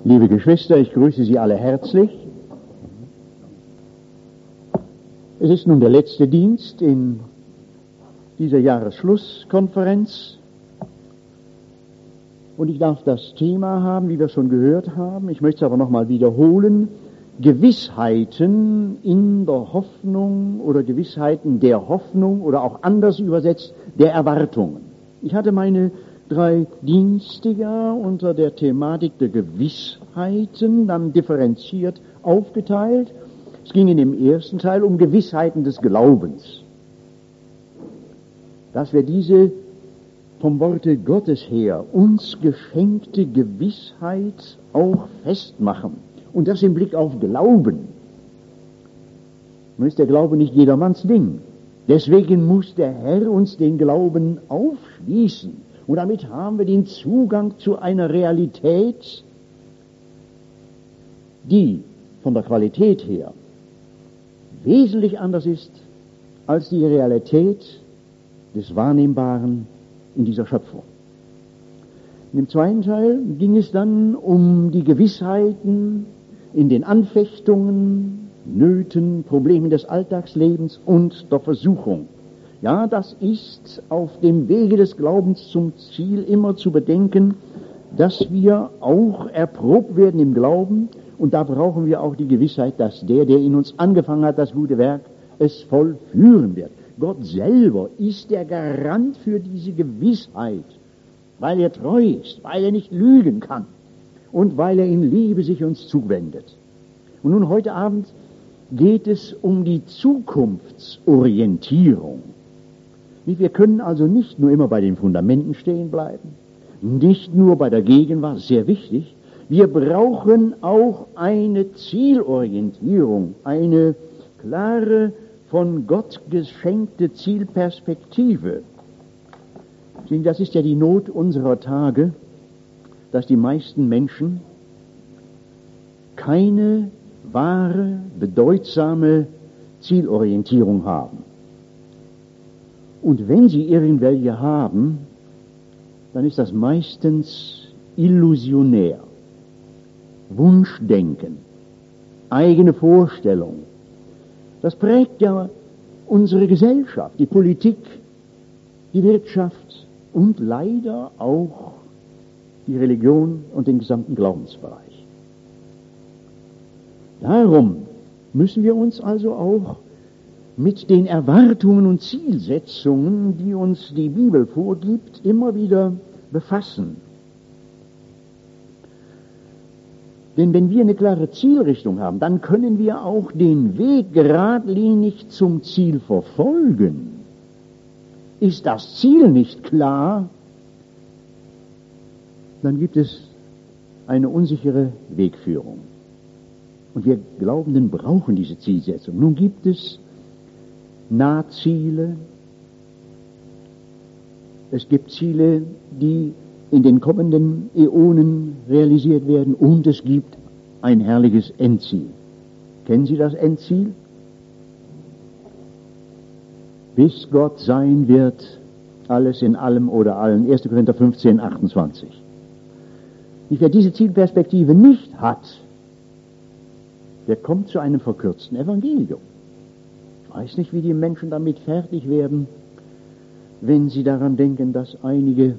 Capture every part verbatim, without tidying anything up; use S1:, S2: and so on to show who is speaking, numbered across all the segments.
S1: Liebe Geschwister, ich grüße Sie alle herzlich. Es ist nun der letzte Dienst in dieser Jahresschlusskonferenz und ich darf das Thema haben, wie wir schon gehört haben. Ich möchte es aber nochmal wiederholen. Gewissheiten in der Hoffnung oder Gewissheiten der Hoffnung oder auch anders übersetzt der Erwartungen. Ich hatte meine drei Dienste ja unter der Thematik der Gewissheiten dann differenziert aufgeteilt. Es ging in dem ersten Teil um Gewissheiten des Glaubens. Dass wir diese vom Worte Gottes her uns geschenkte Gewissheit auch festmachen. Und das im Blick auf Glauben. Nun ist der Glaube nicht jedermanns Ding. Deswegen muss der Herr uns den Glauben aufschließen. Und damit haben wir den Zugang zu einer Realität, die von der Qualität her wesentlich anders ist als die Realität des Wahrnehmbaren in dieser Schöpfung. In dem zweiten Teil ging es dann um die Gewissheiten in den Anfechtungen, Nöten, Problemen des Alltagslebens und der Versuchung. Ja, das ist auf dem Wege des Glaubens zum Ziel immer zu bedenken, dass wir auch erprobt werden im Glauben und da brauchen wir auch die Gewissheit, dass der, der in uns angefangen hat, das gute Werk, es vollführen wird. Gott selber ist der Garant für diese Gewissheit, weil er treu ist, weil er nicht lügen kann und weil er in Liebe sich uns zuwendet. Und nun heute Abend geht es um die Zukunftsorientierung. Wir können also nicht nur immer bei den Fundamenten stehen bleiben, nicht nur bei der Gegenwart, sehr wichtig. Wir brauchen auch eine Zielorientierung, eine klare, von Gott geschenkte Zielperspektive. Das ist ja die Not unserer Tage, dass die meisten Menschen keine wahre, bedeutsame Zielorientierung haben. Und wenn sie irgendwelche haben, dann ist das meistens illusionär, Wunschdenken, eigene Vorstellung. Das prägt ja unsere Gesellschaft, die Politik, die Wirtschaft und leider auch die Religion und den gesamten Glaubensbereich. Darum müssen wir uns also auch mit den Erwartungen und Zielsetzungen, die uns die Bibel vorgibt, immer wieder befassen. Denn wenn wir eine klare Zielrichtung haben, dann können wir auch den Weg geradlinig zum Ziel verfolgen. Ist das Ziel nicht klar, dann gibt es eine unsichere Wegführung. Und wir Glaubenden brauchen diese Zielsetzung. Nun gibt es Nahziele, es gibt Ziele, die in den kommenden Äonen realisiert werden und es gibt ein herrliches Endziel. Kennen Sie das Endziel? Bis Gott sein wird, alles in allem oder allen. erster Korinther fünfzehn, achtundzwanzig. Wer diese Zielperspektive nicht hat, der kommt zu einem verkürzten Evangelium. Ich weiß nicht, wie die Menschen damit fertig werden, wenn sie daran denken, dass einige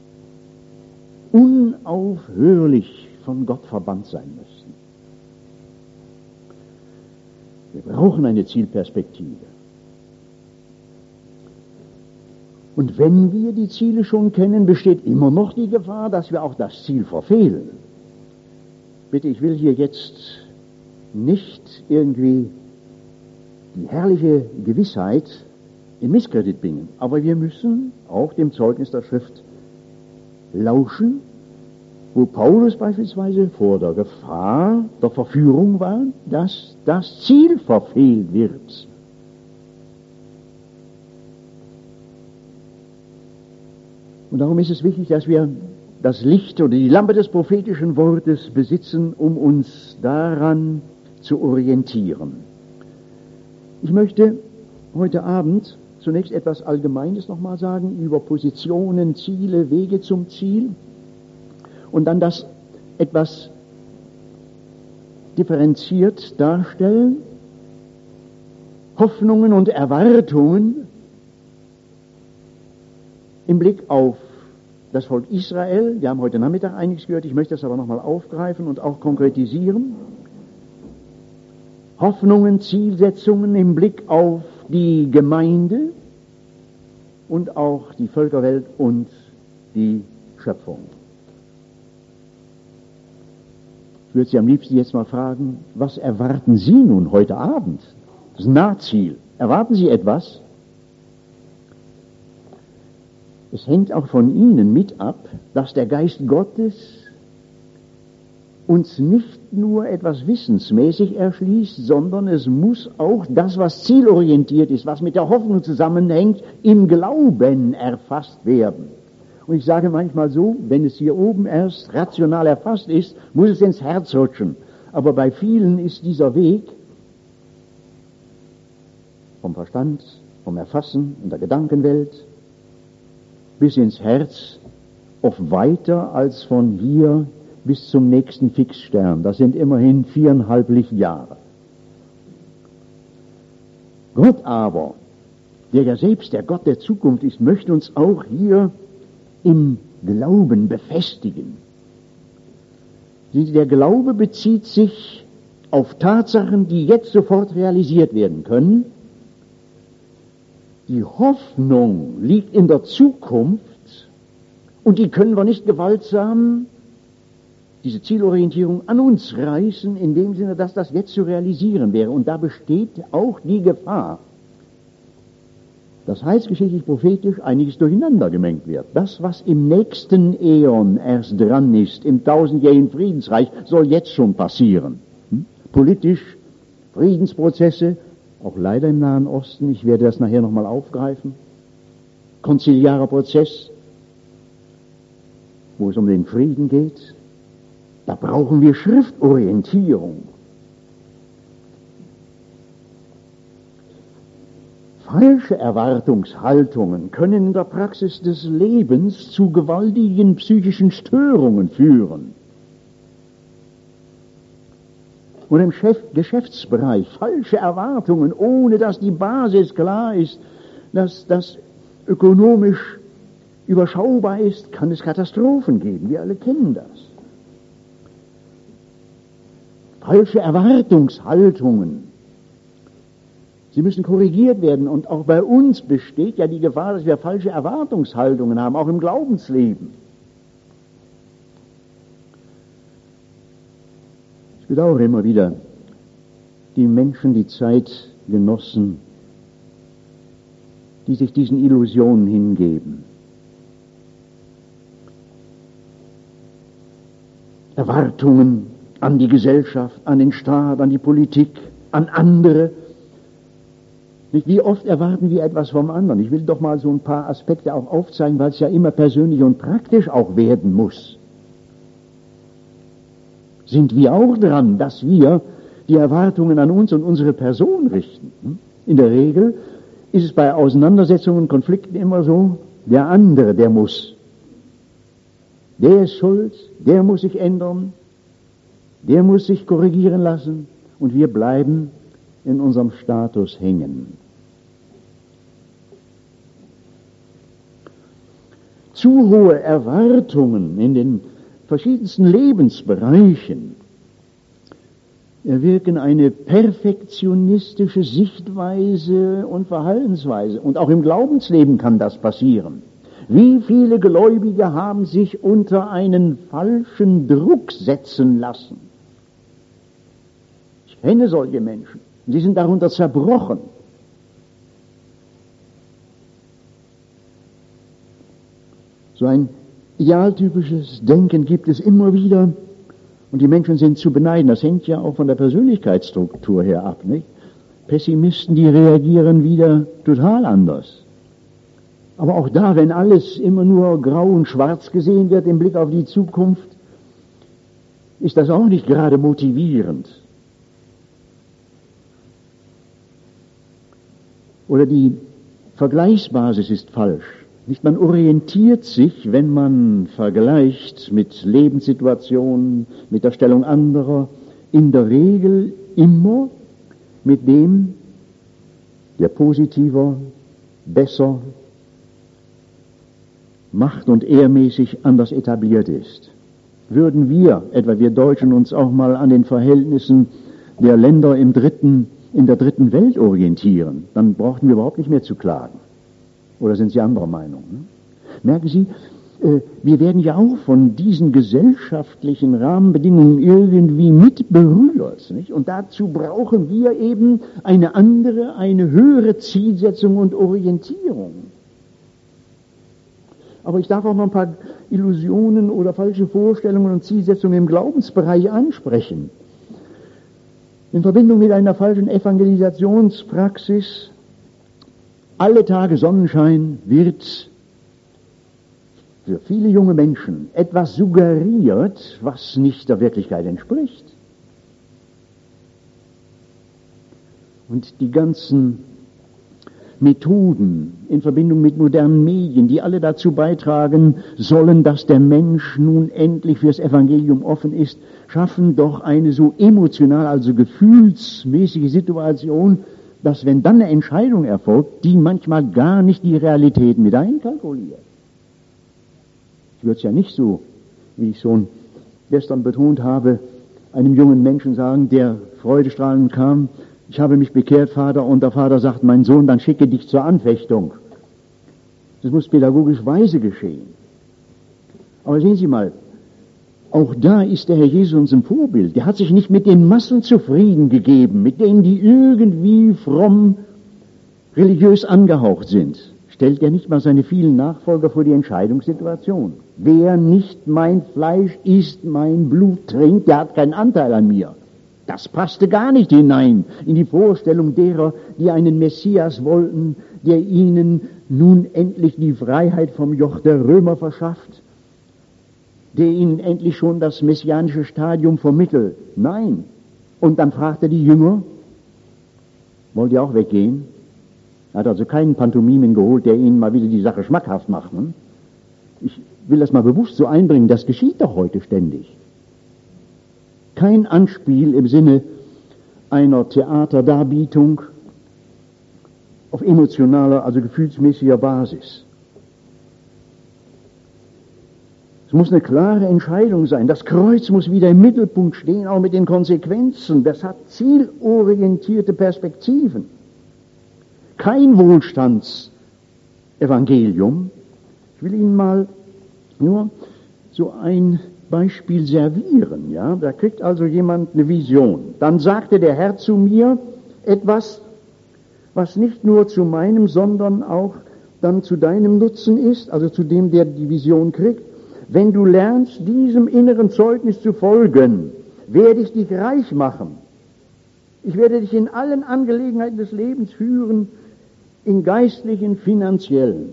S1: unaufhörlich von Gott verbannt sein müssen. Wir brauchen eine Zielperspektive. Und wenn wir die Ziele schon kennen, besteht immer noch die Gefahr, dass wir auch das Ziel verfehlen. Bitte, ich will hier jetzt nicht irgendwie die herrliche Gewissheit in Misskredit bringen, aber wir müssen auch dem Zeugnis der Schrift lauschen, wo Paulus beispielsweise vor der Gefahr der Verführung war, dass das Ziel verfehlt wird. Und darum ist es wichtig, dass wir das Licht oder die Lampe des prophetischen Wortes besitzen, um uns daran zu orientieren. Ich möchte heute Abend zunächst etwas Allgemeines nochmal sagen über Positionen, Ziele, Wege zum Ziel und dann das etwas differenziert darstellen. Hoffnungen und Erwartungen im Blick auf das Volk Israel. Wir haben heute Nachmittag einiges gehört, ich möchte das aber nochmal aufgreifen und auch konkretisieren. Hoffnungen, Zielsetzungen im Blick auf die Gemeinde und auch die Völkerwelt und die Schöpfung. Ich würde Sie am liebsten jetzt mal fragen, was erwarten Sie nun heute Abend? Das Nahziel. Erwarten Sie etwas? Es hängt auch von Ihnen mit ab, dass der Geist Gottes uns nicht nur etwas wissensmäßig erschließt, sondern es muss auch das, was zielorientiert ist, was mit der Hoffnung zusammenhängt, im Glauben erfasst werden. Und ich sage manchmal so, wenn es hier oben erst rational erfasst ist, muss es ins Herz rutschen. Aber bei vielen ist dieser Weg vom Verstand, vom Erfassen in der Gedankenwelt bis ins Herz oft weiter als von hier bis zum nächsten Fixstern. Das sind immerhin viereinhalb Lichtjahre. Gott aber, der ja selbst der Gott der Zukunft ist, möchte uns auch hier im Glauben befestigen. Der Glaube bezieht sich auf Tatsachen, die jetzt sofort realisiert werden können. Die Hoffnung liegt in der Zukunft und die können wir nicht gewaltsam, diese Zielorientierung, an uns reißen, in dem Sinne, dass das jetzt zu realisieren wäre. Und da besteht auch die Gefahr, dass heilsgeschichtlich-prophetisch einiges durcheinander gemengt wird. Das, was im nächsten Äon erst dran ist, im tausendjährigen Friedensreich, soll jetzt schon passieren. Hm? Politisch, Friedensprozesse, auch leider im Nahen Osten, ich werde das nachher nochmal aufgreifen, konziliarer Prozess, wo es um den Frieden geht, da brauchen wir Schriftorientierung. Falsche Erwartungshaltungen können in der Praxis des Lebens zu gewaltigen psychischen Störungen führen. Und im Geschäftsbereich falsche Erwartungen, ohne dass die Basis klar ist, dass das ökonomisch überschaubar ist, kann es Katastrophen geben. Wir alle kennen das. Falsche Erwartungshaltungen, sie müssen korrigiert werden. Und auch bei uns besteht ja die Gefahr, dass wir falsche Erwartungshaltungen haben, auch im Glaubensleben. Ich bedauere immer wieder die Menschen, die Zeitgenossen, die sich diesen Illusionen hingeben. Erwartungen an die Gesellschaft, an den Staat, an die Politik, an andere. Nicht? Wie oft erwarten wir etwas vom anderen? Ich will doch mal so ein paar Aspekte auch aufzeigen, weil es ja immer persönlich und praktisch auch werden muss. Sind wir auch dran, dass wir die Erwartungen an uns und unsere Person richten? In der Regel ist es bei Auseinandersetzungen, Konflikten immer so, der andere, der muss. Der ist schuld, der muss sich ändern, der muss sich korrigieren lassen und wir bleiben in unserem Status hängen. Zu hohe Erwartungen in den verschiedensten Lebensbereichen erwirken eine perfektionistische Sichtweise und Verhaltensweise. Und auch im Glaubensleben kann das passieren. Wie viele Gläubige haben sich unter einen falschen Druck setzen lassen? Ich kenne solche Menschen. Sie sind darunter zerbrochen. So ein idealtypisches Denken gibt es immer wieder und die Menschen sind zu beneiden. Das hängt ja auch von der Persönlichkeitsstruktur her ab, nicht? Pessimisten, die reagieren wieder total anders. Aber auch da, wenn alles immer nur grau und schwarz gesehen wird im Blick auf die Zukunft, ist das auch nicht gerade motivierend. Oder die Vergleichsbasis ist falsch. Nicht, man orientiert sich, wenn man vergleicht mit Lebenssituationen, mit der Stellung anderer, in der Regel immer mit dem, der positiver, besser, macht- und ehrmäßig anders etabliert ist. Würden wir, etwa wir Deutschen, uns auch mal an den Verhältnissen der Länder im dritten, in der dritten Welt orientieren, dann brauchten wir überhaupt nicht mehr zu klagen. Oder sind Sie anderer Meinung? Ne? Merken Sie, äh, wir werden ja auch von diesen gesellschaftlichen Rahmenbedingungen irgendwie mit berührt. Nicht? Und dazu brauchen wir eben eine andere, eine höhere Zielsetzung und Orientierung. Aber ich darf auch noch ein paar Illusionen oder falsche Vorstellungen und Zielsetzungen im Glaubensbereich ansprechen. In Verbindung mit einer falschen Evangelisationspraxis, alle Tage Sonnenschein, wird für viele junge Menschen etwas suggeriert, was nicht der Wirklichkeit entspricht. Und die ganzen Methoden in Verbindung mit modernen Medien, die alle dazu beitragen sollen, dass der Mensch nun endlich fürs Evangelium offen ist, schaffen doch eine so emotional, also gefühlsmäßige Situation, dass wenn dann eine Entscheidung erfolgt, die manchmal gar nicht die Realität mit einkalkuliert. Ich würde es ja nicht so, wie ich schon gestern betont habe, einem jungen Menschen sagen, der freudestrahlend kam: Ich habe mich bekehrt, Vater, und der Vater sagt: Mein Sohn, dann schicke dich zur Anfechtung. Das muss pädagogisch weise geschehen. Aber sehen Sie mal, auch da ist der Herr Jesus uns ein Vorbild. Der hat sich nicht mit den Massen zufrieden gegeben, mit denen, die irgendwie fromm religiös angehaucht sind. Stellt er nicht mal seine vielen Nachfolger vor die Entscheidungssituation. Wer nicht mein Fleisch isst, mein Blut trinkt, der hat keinen Anteil an mir. Das passte gar nicht hinein in die Vorstellung derer, die einen Messias wollten, der ihnen nun endlich die Freiheit vom Joch der Römer verschafft, der ihnen endlich schon das messianische Stadium vermittelt. Nein. Und dann fragte die Jünger: Wollt ihr auch weggehen? Er hat also keinen Pantomimen geholt, der ihnen mal wieder die Sache schmackhaft macht. Ne? Ich will das mal bewusst so einbringen, das geschieht doch heute ständig. Kein Anspiel im Sinne einer Theaterdarbietung auf emotionaler, also gefühlsmäßiger Basis. Es muss eine klare Entscheidung sein. Das Kreuz muss wieder im Mittelpunkt stehen, auch mit den Konsequenzen. Das hat zielorientierte Perspektiven. Kein Wohlstandsevangelium. Ich will Ihnen mal nur so ein Beispiel servieren. Ja? Da kriegt also jemand eine Vision. Dann sagte der Herr zu mir etwas, was nicht nur zu meinem, sondern auch dann zu deinem Nutzen ist, also zu dem, der die Vision kriegt. Wenn du lernst, diesem inneren Zeugnis zu folgen, werde ich dich reich machen. Ich werde dich in allen Angelegenheiten des Lebens führen, in geistlichen, finanziellen.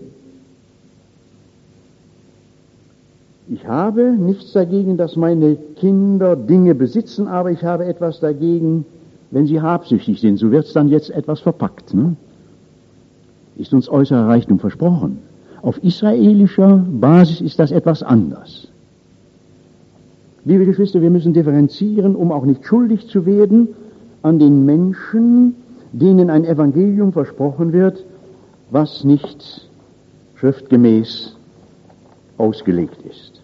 S1: Ich habe nichts dagegen, dass meine Kinder Dinge besitzen, aber ich habe etwas dagegen, wenn sie habsüchtig sind. So wird es dann jetzt etwas verpackt. Ne? Ist uns äußerer Reichtum versprochen. Auf israelischer Basis ist das etwas anders. Liebe Geschwister, wir müssen differenzieren, um auch nicht schuldig zu werden an den Menschen, denen ein Evangelium versprochen wird, was nicht schriftgemäß ausgelegt ist.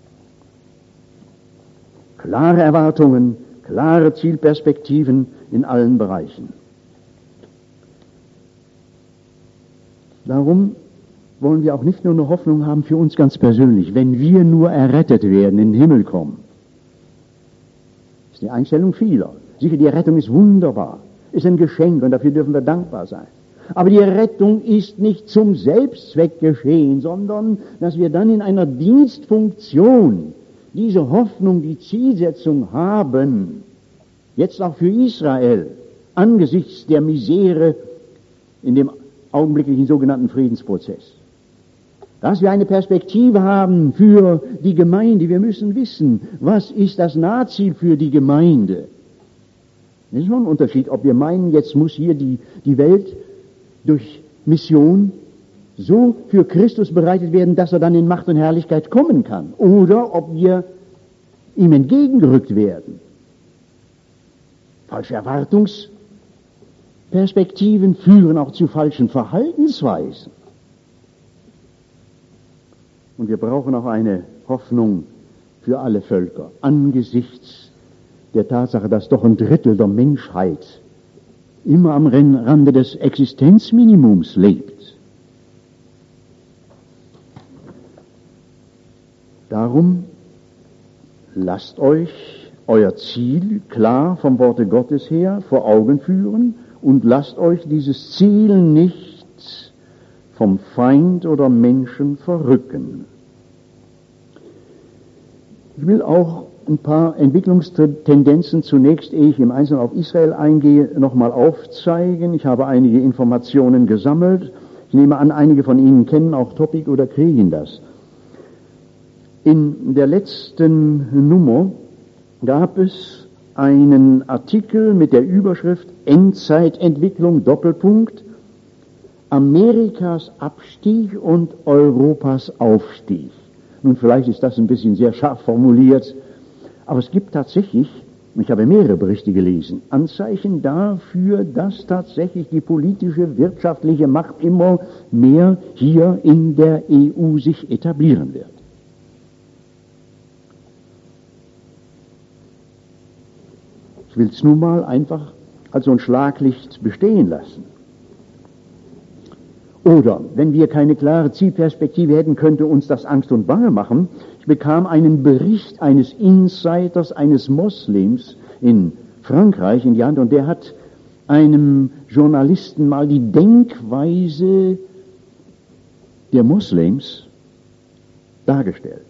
S1: Klare Erwartungen, klare Zielperspektiven in allen Bereichen. Darum wollen wir auch nicht nur eine Hoffnung haben für uns ganz persönlich, wenn wir nur errettet werden, in den Himmel kommen. Das ist die Einstellung vieler. Sicher, die Errettung ist wunderbar, ist ein Geschenk und dafür dürfen wir dankbar sein. Aber die Rettung ist nicht zum Selbstzweck geschehen, sondern dass wir dann in einer Dienstfunktion diese Hoffnung, die Zielsetzung haben, jetzt auch für Israel, angesichts der Misere in dem augenblicklichen sogenannten Friedensprozess. Dass wir eine Perspektive haben für die Gemeinde. Wir müssen wissen, was ist das Nahziel für die Gemeinde. Das ist schon ein Unterschied, ob wir meinen, jetzt muss hier die, die Welt durch Mission so für Christus bereitet werden, dass er dann in Macht und Herrlichkeit kommen kann. Oder ob wir ihm entgegengerückt werden. Falsche Erwartungsperspektiven führen auch zu falschen Verhaltensweisen. Und wir brauchen auch eine Hoffnung für alle Völker angesichts der Tatsache, dass doch ein Drittel der Menschheit immer am Rande des Existenzminimums lebt. Darum lasst euch euer Ziel klar vom Worte Gottes her vor Augen führen und lasst euch dieses Ziel nicht vom Feind oder Menschen verrücken. Ich will auch ein paar Entwicklungstendenzen zunächst, ehe ich im Einzelnen auf Israel eingehe, nochmal aufzeigen. Ich habe einige Informationen gesammelt. Ich nehme an, einige von Ihnen kennen auch Topic oder kriegen das. In der letzten Nummer gab es einen Artikel mit der Überschrift Endzeitentwicklung, Doppelpunkt, Amerikas Abstieg und Europas Aufstieg. Nun, vielleicht ist das ein bisschen sehr scharf formuliert, aber es gibt tatsächlich, ich habe mehrere Berichte gelesen, Anzeichen dafür, dass tatsächlich die politische, wirtschaftliche Macht immer mehr hier in der E U sich etablieren wird. Ich will es nun mal einfach als so ein Schlaglicht bestehen lassen. Oder, wenn wir keine klare Zielperspektive hätten, könnte uns das Angst und Bange machen. Ich bekam einen Bericht eines Insiders, eines Moslems in Frankreich in die Hand, und der hat einem Journalisten mal die Denkweise der Moslems dargestellt.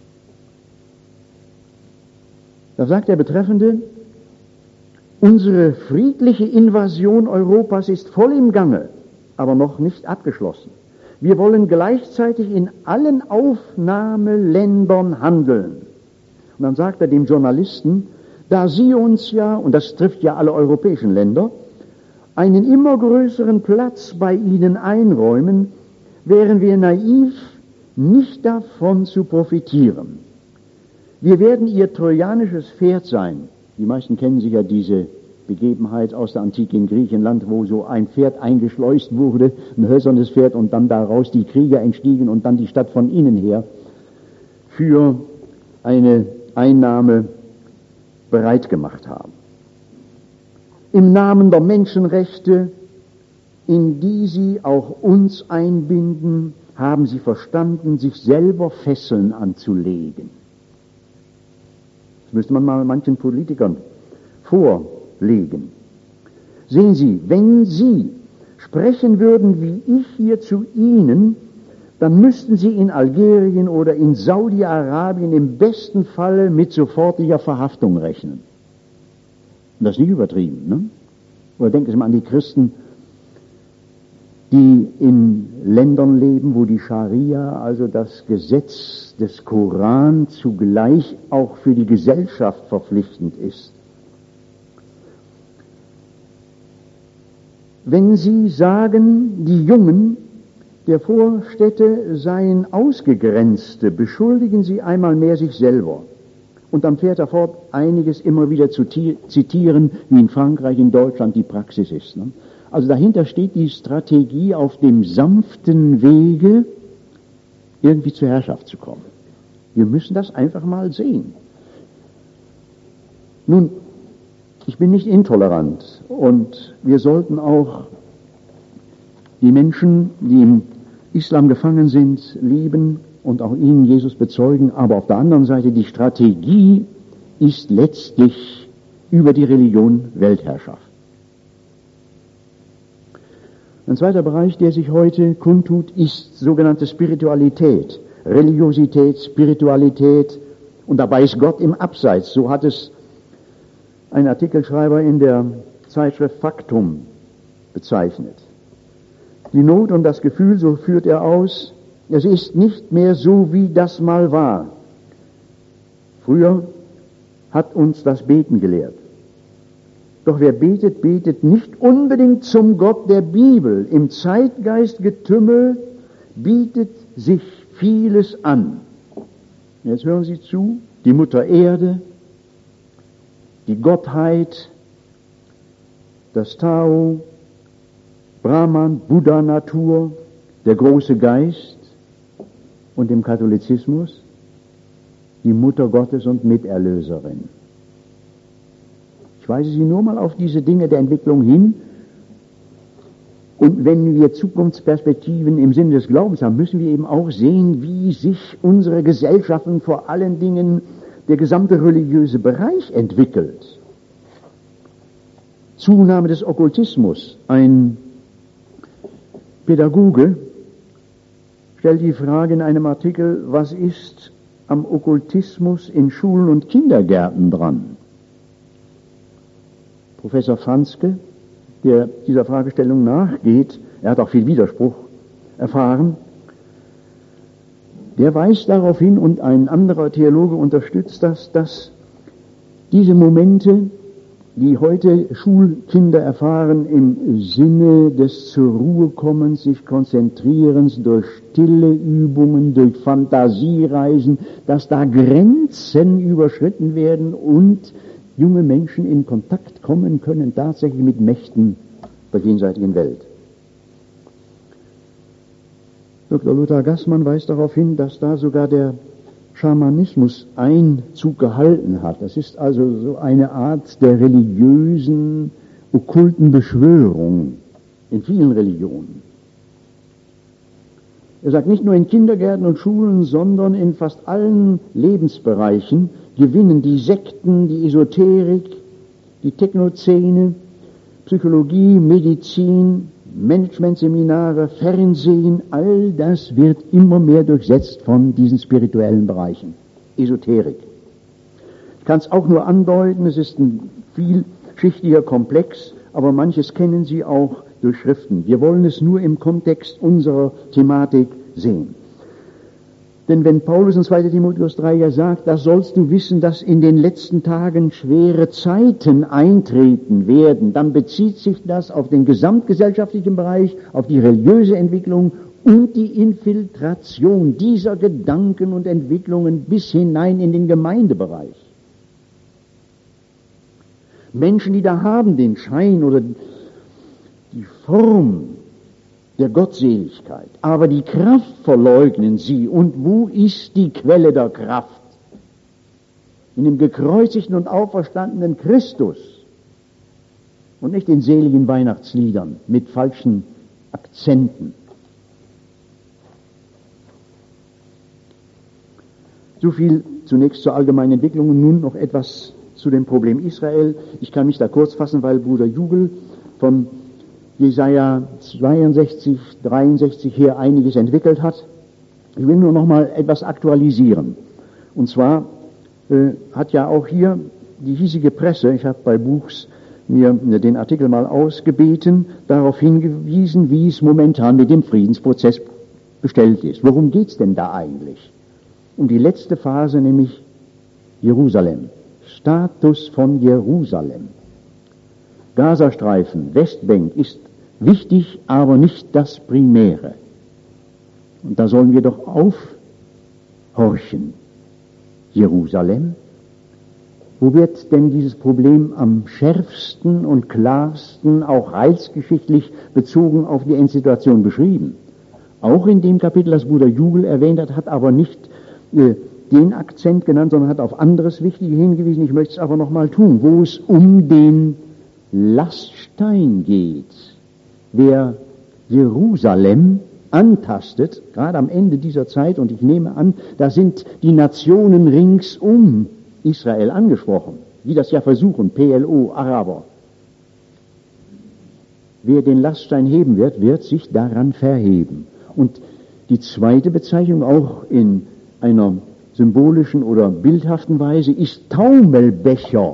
S1: Da sagt der Betreffende, unsere friedliche Invasion Europas ist voll im Gange, aber noch nicht abgeschlossen. Wir wollen gleichzeitig in allen Aufnahmeländern handeln. Und dann sagt er dem Journalisten, da Sie uns ja, und das trifft ja alle europäischen Länder, einen immer größeren Platz bei Ihnen einräumen, wären wir naiv, nicht davon zu profitieren. Wir werden Ihr trojanisches Pferd sein. Die meisten kennen sicher diese Begebenheit aus der Antike in Griechenland, wo so ein Pferd eingeschleust wurde, ein hölzernes Pferd, und dann daraus die Krieger entstiegen und dann die Stadt von innen her für eine Einnahme bereit gemacht haben. Im Namen der Menschenrechte, in die sie auch uns einbinden, haben sie verstanden, sich selber Fesseln anzulegen. Das müsste man mal manchen Politikern vorlegen. Sehen Sie, wenn Sie sprechen würden wie ich hier zu Ihnen, dann müssten Sie in Algerien oder in Saudi-Arabien im besten Falle mit sofortiger Verhaftung rechnen. Und das ist nicht übertrieben, ne? Oder denken Sie mal an die Christen, die in Ländern leben, wo die Scharia, also das Gesetz des Koran, zugleich auch für die Gesellschaft verpflichtend ist. Wenn Sie sagen, die Jungen der Vorstädte seien Ausgegrenzte, beschuldigen Sie einmal mehr sich selber. Und dann fährt er fort, einiges immer wieder zu zitieren, wie in Frankreich, in Deutschland die Praxis ist. Ne? Also dahinter steht die Strategie, auf dem sanften Wege irgendwie zur Herrschaft zu kommen. Wir müssen das einfach mal sehen. Nun, ich bin nicht intolerant, und wir sollten auch die Menschen, die im Islam gefangen sind, lieben und auch ihnen Jesus bezeugen, aber auf der anderen Seite, die Strategie ist letztlich über die Religion Weltherrschaft. Ein zweiter Bereich, der sich heute kundtut, ist sogenannte Spiritualität, Religiosität, Spiritualität, und dabei ist Gott im Abseits. So hat es ein Artikelschreiber in der Zeitschrift Faktum bezeichnet. Die Not und das Gefühl, so führt er aus, es ist nicht mehr so, wie das mal war. Früher hat uns das Beten gelehrt. Doch wer betet, betet nicht unbedingt zum Gott der Bibel. Im Zeitgeistgetümmel bietet sich vieles an. Jetzt hören Sie zu, die Mutter Erde, die Gottheit, das Tao, Brahman, Buddha-Natur, der große Geist und im Katholizismus die Mutter Gottes und Miterlöserin. Ich weise Sie nur mal auf diese Dinge der Entwicklung hin. Und wenn wir Zukunftsperspektiven im Sinne des Glaubens haben, müssen wir eben auch sehen, wie sich unsere Gesellschaft und vor allen Dingen der gesamte religiöse Bereich entwickelt. Zunahme des Okkultismus. Ein Pädagoge stellt die Frage in einem Artikel, was ist am Okkultismus in Schulen und Kindergärten dran? Professor Franzke, der dieser Fragestellung nachgeht, er hat auch viel Widerspruch erfahren, der weist darauf hin, und ein anderer Theologe unterstützt das, dass diese Momente, die heute Schulkinder erfahren, im Sinne des zur Ruhe kommens, sich konzentrierens, durch stille Übungen, durch Fantasiereisen, dass da Grenzen überschritten werden und junge Menschen in Kontakt kommen können, tatsächlich mit Mächten der jenseitigen Welt. Doktor Lothar Gassmann weist darauf hin, dass da sogar der Schamanismus Einzug gehalten hat. Das ist also so eine Art der religiösen, okkulten Beschwörung in vielen Religionen. Er sagt, nicht nur in Kindergärten und Schulen, sondern in fast allen Lebensbereichen gewinnen die Sekten, die Esoterik, die Technoszene, Psychologie, Medizin, Managementseminare, Fernsehen, all das wird immer mehr durchsetzt von diesen spirituellen Bereichen. Esoterik. Ich kann es auch nur andeuten, es ist ein vielschichtiger Komplex, aber manches kennen Sie auch durch Schriften. Wir wollen es nur im Kontext unserer Thematik sehen. Denn wenn Paulus in zweiter Timotheus drei ja sagt, da sollst du wissen, dass in den letzten Tagen schwere Zeiten eintreten werden, dann bezieht sich das auf den gesamtgesellschaftlichen Bereich, auf die religiöse Entwicklung und die Infiltration dieser Gedanken und Entwicklungen bis hinein in den Gemeindebereich. Menschen, die da haben den Schein oder die Form der Gottseligkeit, aber die Kraft verleugnen sie. Und wo ist die Quelle der Kraft? In dem gekreuzigten und auferstandenen Christus und nicht in seligen Weihnachtsliedern mit falschen Akzenten. So viel zunächst zur allgemeinen Entwicklung und nun noch etwas zu dem Problem Israel. Ich kann mich da kurz fassen, weil Bruder Jugel von Jesaja zweiundsechzig, dreiundsechzig her einiges entwickelt hat. Ich will nur noch mal etwas aktualisieren. Und zwar äh, hat ja auch hier die hiesige Presse, ich habe bei Buchs mir den Artikel mal ausgebeten, darauf hingewiesen, wie es momentan mit dem Friedensprozess bestellt ist. Worum geht's denn da eigentlich? Um die letzte Phase, nämlich Jerusalem. Status von Jerusalem. Gazastreifen, Westbank ist wichtig, aber nicht das Primäre. Und da sollen wir doch aufhorchen. Jerusalem? Wo wird denn dieses Problem am schärfsten und klarsten, auch heilsgeschichtlich bezogen auf die Endsituation beschrieben? Auch in dem Kapitel, das Bruder Jugel erwähnt hat, hat aber nicht äh, den Akzent genannt, sondern hat auf anderes Wichtige hingewiesen. Ich möchte es aber noch mal tun, wo es um den Laststein geht. Wer Jerusalem antastet, gerade am Ende dieser Zeit, und ich nehme an, da sind die Nationen rings um Israel angesprochen, die das ja versuchen, P L O, Araber. Wer den Laststein heben wird, wird sich daran verheben. Und die zweite Bezeichnung, auch in einer symbolischen oder bildhaften Weise, ist Taumelbecher.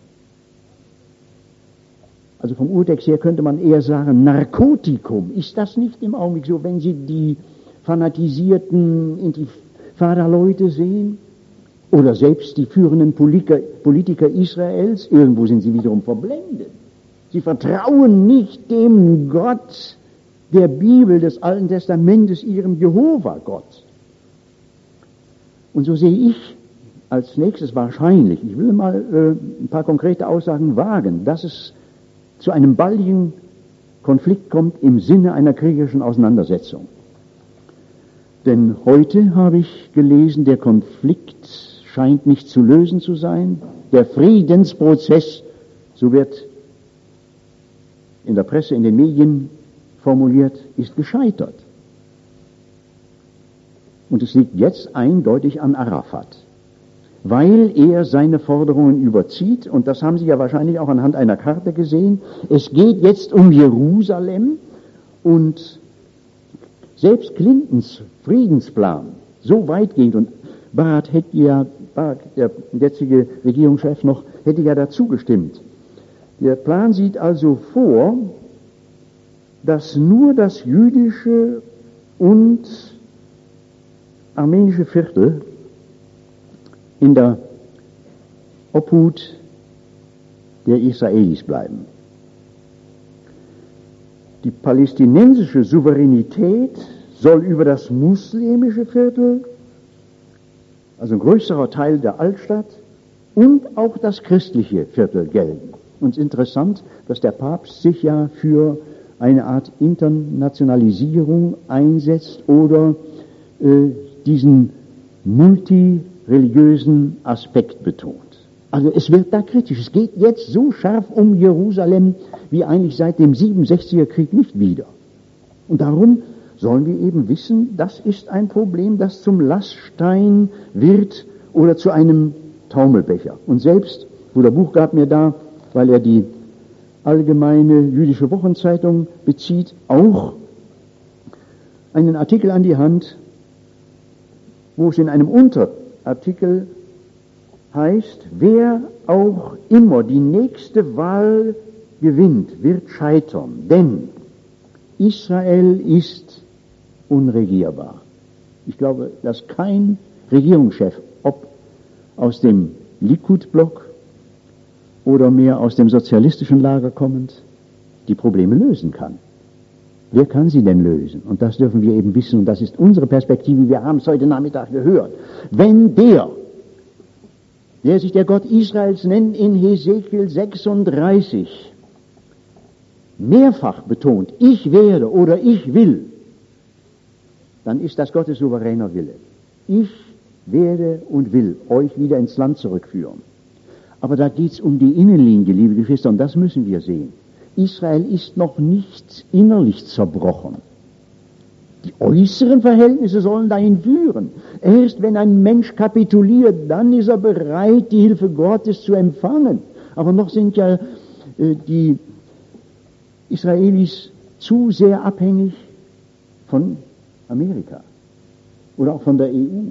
S1: Also vom Urtext her könnte man eher sagen, Narkotikum. Ist das nicht im Augenblick so, wenn Sie die fanatisierten Intifada-Leute sehen? Oder selbst die führenden Politiker, Politiker Israels? Irgendwo sind sie wiederum verblendet. Sie vertrauen nicht dem Gott der Bibel, des Alten Testamentes, ihrem Jehova-Gott. Und so sehe ich als nächstes wahrscheinlich, ich will mal äh, ein paar konkrete Aussagen wagen, dass es zu einem baldigen Konflikt kommt im Sinne einer kriegerischen Auseinandersetzung. Denn heute habe ich gelesen, der Konflikt scheint nicht zu lösen zu sein. Der Friedensprozess, so wird in der Presse, in den Medien formuliert, ist gescheitert. Und es liegt jetzt eindeutig an Arafat, weil er seine Forderungen überzieht, und das haben Sie ja wahrscheinlich auch anhand einer Karte gesehen. Es geht jetzt um Jerusalem, und selbst Clintons Friedensplan, so weitgehend, und Barak hätte ja, Barak, der jetzige Regierungschef noch, hätte ja dazu gestimmt. Der Plan sieht also vor, dass nur das jüdische und armenische Viertel in der Obhut der Israelis bleiben. Die palästinensische Souveränität soll über das muslimische Viertel, also ein größerer Teil der Altstadt, und auch das christliche Viertel gelten. Und es ist interessant, dass der Papst sich ja für eine Art Internationalisierung einsetzt oder äh, diesen multireligiösen Aspekt betont. Also es wird da kritisch. Es geht jetzt so scharf um Jerusalem wie eigentlich seit dem siebenundsechziger Krieg nicht wieder. Und darum sollen wir eben wissen, das ist ein Problem, das zum Laststein wird oder zu einem Taumelbecher. Und selbst Bruder Buch gab mir da, weil er die allgemeine jüdische Wochenzeitung bezieht, auch einen Artikel an die Hand, wo es in einem Unterartikel heißt, wer auch immer die nächste Wahl gewinnt, wird scheitern, denn Israel ist unregierbar. Ich glaube, dass kein Regierungschef, ob aus dem Likud-Block oder mehr aus dem sozialistischen Lager kommend, die Probleme lösen kann. Wer kann sie denn lösen? Und das dürfen wir eben wissen, und das ist unsere Perspektive, wir haben es heute Nachmittag gehört. Wenn der, der sich der Gott Israels nennt, in Hesekiel sechsunddreißig mehrfach betont, ich werde oder ich will, dann ist das Gottes souveräner Wille. Ich werde und will euch wieder ins Land zurückführen. Aber da geht es um die Innenlinie, liebe Geschwister, und das müssen wir sehen. Israel ist noch nicht innerlich zerbrochen. Die äußeren Verhältnisse sollen dahin führen. Erst wenn ein Mensch kapituliert, dann ist er bereit, die Hilfe Gottes zu empfangen. Aber noch sind ja äh, die Israelis zu sehr abhängig von Amerika oder auch von der E U,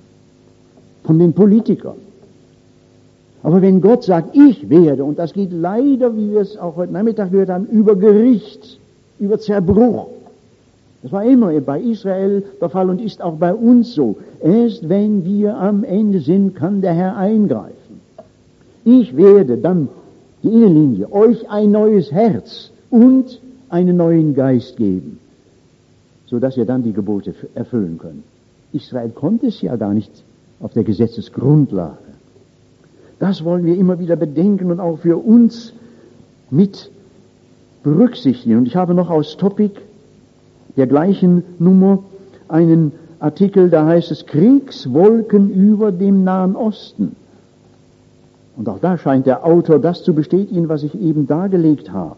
S1: von den Politikern. Aber wenn Gott sagt, ich werde, und das geht leider, wie wir es auch heute Nachmittag gehört haben, über Gericht, über Zerbruch. Das war immer bei Israel der Fall und ist auch bei uns so. Erst wenn wir am Ende sind, kann der Herr eingreifen. Ich werde dann, die Innenlinie, euch ein neues Herz und einen neuen Geist geben, sodass ihr dann die Gebote erfüllen könnt. Israel konnte es ja gar nicht auf der Gesetzesgrundlage. Das wollen wir immer wieder bedenken und auch für uns mit berücksichtigen. Und ich habe noch aus Topic der gleichen Nummer einen Artikel, da heißt es Kriegswolken über dem Nahen Osten. Und auch da scheint der Autor das zu bestätigen, was ich eben dargelegt habe.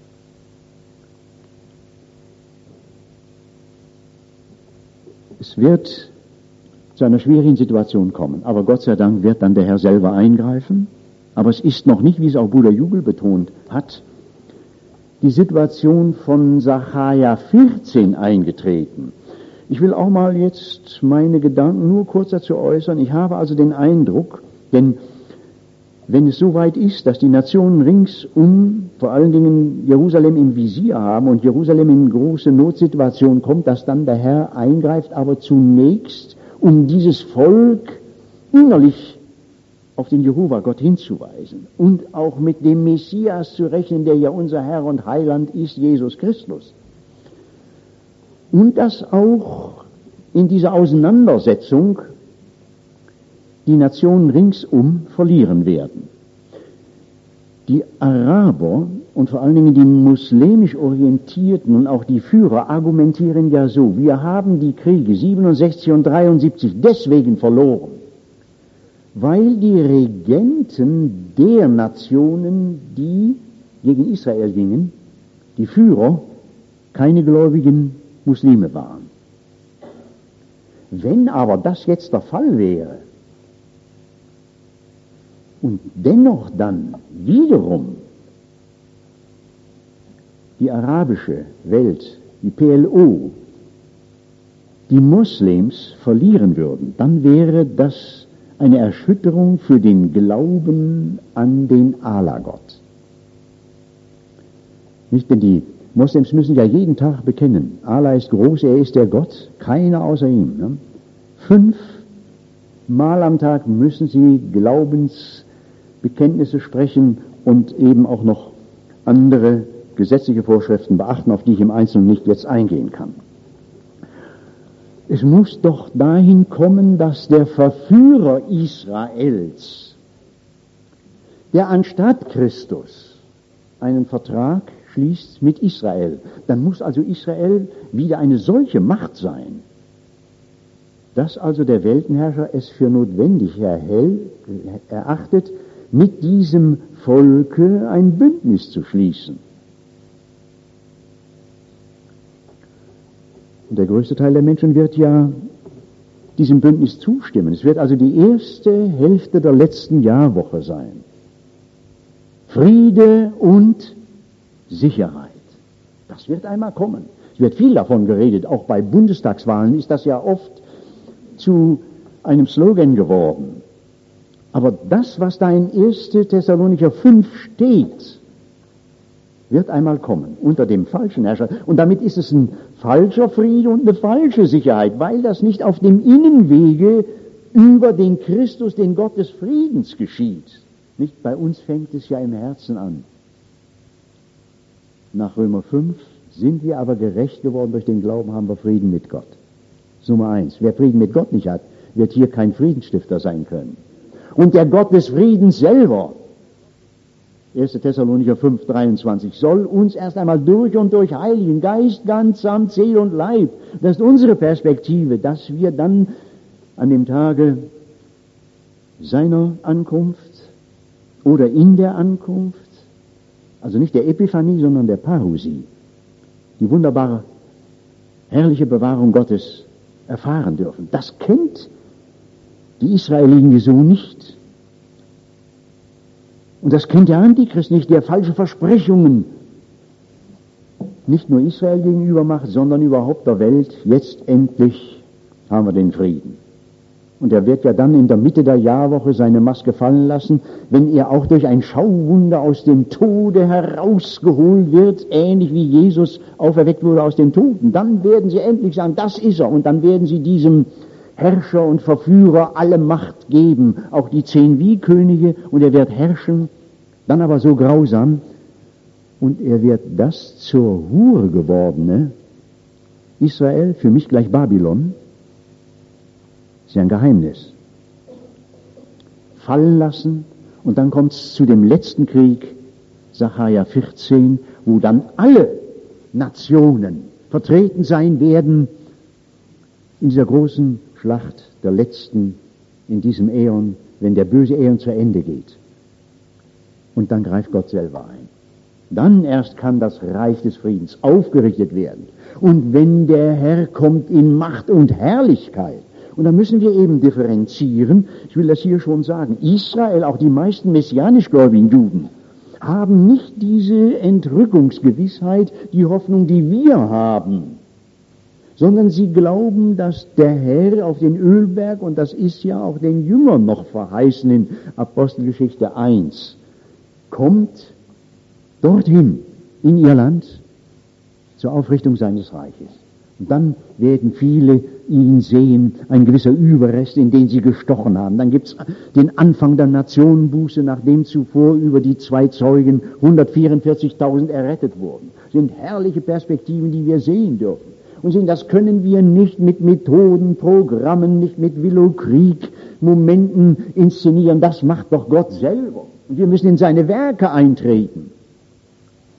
S1: Es wird zu einer schwierigen Situation kommen. Aber Gott sei Dank wird dann der Herr selber eingreifen. Aber es ist noch nicht, wie es auch Bruder Jubel betont hat, die Situation von Sacharja vierzehn eingetreten. Ich will auch mal jetzt meine Gedanken nur kurz dazu äußern. Ich habe also den Eindruck, denn wenn es so weit ist, dass die Nationen ringsum, vor allen Dingen Jerusalem im Visier haben und Jerusalem in große Notsituation kommt, dass dann der Herr eingreift, aber zunächst um dieses Volk innerlich auf den Jehova Gott hinzuweisen und auch mit dem Messias zu rechnen, der ja unser Herr und Heiland ist, Jesus Christus. Und dass auch in dieser Auseinandersetzung die Nationen ringsum verlieren werden. Die Araber und vor allen Dingen die muslimisch Orientierten und auch die Führer argumentieren ja so, wir haben die Kriege siebenundsechzig und dreiundsiebzig deswegen verloren, weil die Regenten der Nationen, die gegen Israel gingen, die Führer, keine gläubigen Muslime waren. Wenn aber das jetzt der Fall wäre und dennoch dann wiederum die arabische Welt, die P L O, die Moslems verlieren würden, dann wäre das eine Erschütterung für den Glauben an den Allah-Gott. Nicht, denn die Moslems müssen ja jeden Tag bekennen, Allah ist groß, er ist der Gott, keiner außer ihm. Ne? Fünf Mal am Tag müssen sie Glaubensbekenntnisse sprechen und eben auch noch andere gesetzliche Vorschriften beachten, auf die ich im Einzelnen nicht jetzt eingehen kann. Es muss doch dahin kommen, dass der Verführer Israels, der anstatt Christus einen Vertrag schließt mit Israel, dann muss also Israel wieder eine solche Macht sein, dass also der Weltenherrscher es für notwendig erhält, erachtet, mit diesem Volke ein Bündnis zu schließen. Und der größte Teil der Menschen wird ja diesem Bündnis zustimmen. Es wird also die erste Hälfte der letzten Jahrwoche sein. Friede und Sicherheit. Das wird einmal kommen. Es wird viel davon geredet. Auch bei Bundestagswahlen ist das ja oft zu einem Slogan geworden. Aber das, was da in erster Thessalonicher fünf steht, wird einmal kommen, unter dem falschen Herrscher. Und damit ist es ein falscher Friede und eine falsche Sicherheit, weil das nicht auf dem Innenwege über den Christus, den Gott des Friedens, geschieht. Nicht? Bei uns fängt es ja im Herzen an. Nach Römer fünf sind wir aber gerecht geworden, durch den Glauben haben wir Frieden mit Gott. Nummer eins. Wer Frieden mit Gott nicht hat, wird hier kein Friedensstifter sein können. Und der Gott des Friedens selber, erster Thessalonicher fünf, dreiundzwanzig, soll uns erst einmal durch und durch heiligen, Geist, ganz samt Seele und Leib. Das ist unsere Perspektive, dass wir dann an dem Tage seiner Ankunft oder in der Ankunft, also nicht der Epiphanie, sondern der Parousie, die wunderbare, herrliche Bewahrung Gottes erfahren dürfen. Das kennt die Israeliten so nicht. Und das kennt der Antichrist nicht, der falsche Versprechungen nicht nur Israel gegenüber macht, sondern überhaupt der Welt. Jetzt endlich haben wir den Frieden. Und er wird ja dann in der Mitte der Jahrwoche seine Maske fallen lassen, wenn er auch durch ein Schauwunder aus dem Tode herausgeholt wird, ähnlich wie Jesus auferweckt wurde aus den Toten. Dann werden sie endlich sagen, das ist er. Und dann werden sie diesem Herrscher und Verführer alle Macht geben, auch die zehn Wie-Könige, und er wird herrschen, dann aber so grausam, und er wird das zur Hure gewordene Israel, für mich gleich Babylon, ist ja ein Geheimnis, fallen lassen, und dann kommt es zu dem letzten Krieg, Sacharja vierzehn, wo dann alle Nationen vertreten sein werden in dieser großen Schlacht der letzten in diesem Äon, wenn der böse Äon zu Ende geht. Und dann greift Gott selber ein. Dann erst kann das Reich des Friedens aufgerichtet werden. Und wenn der Herr kommt in Macht und Herrlichkeit, und da müssen wir eben differenzieren, ich will das hier schon sagen, Israel, auch die meisten messianisch gläubigen Juden, haben nicht diese Entrückungsgewissheit, die Hoffnung, die wir haben, sondern sie glauben, dass der Herr auf den Ölberg, und das ist ja auch den Jüngern noch verheißen in Apostelgeschichte eins, kommt dorthin in ihr Land zur Aufrichtung seines Reiches. Und dann werden viele ihn sehen, ein gewisser Überrest, in den sie gestochen haben. Dann gibt es den Anfang der Nationenbuße, nachdem zuvor über die zwei Zeugen hundertvierundvierzigtausend errettet wurden. Das sind herrliche Perspektiven, die wir sehen dürfen. Und sehen, das können wir nicht mit Methoden, Programmen, nicht mit Willow-Krieg, Momenten inszenieren. Das macht doch Gott selber. Und wir müssen in seine Werke eintreten.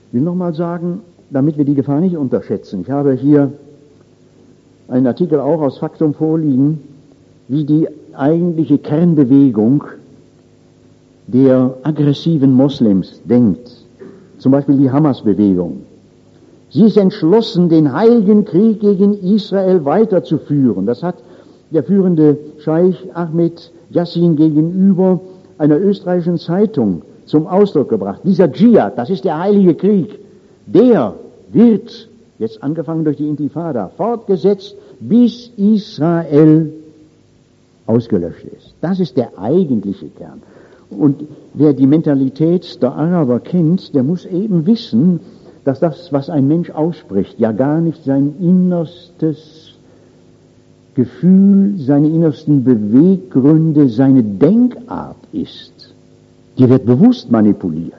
S1: Ich will nochmal sagen, damit wir die Gefahr nicht unterschätzen. Ich habe hier einen Artikel auch aus Faktum vorliegen, wie die eigentliche Kernbewegung der aggressiven Moslems denkt. Zum Beispiel die Hamas-Bewegung. Sie ist entschlossen, den heiligen Krieg gegen Israel weiterzuführen. Das hat der führende Scheich Ahmed Yassin gegenüber einer österreichischen Zeitung zum Ausdruck gebracht. Dieser Dschihad, das ist der heilige Krieg, der wird, jetzt angefangen durch die Intifada, fortgesetzt, bis Israel ausgelöscht ist. Das ist der eigentliche Kern. Und wer die Mentalität der Araber kennt, der muss eben wissen, dass das, was ein Mensch ausspricht, ja gar nicht sein innerstes Gefühl, seine innersten Beweggründe, seine Denkart ist. Die wird bewusst manipuliert.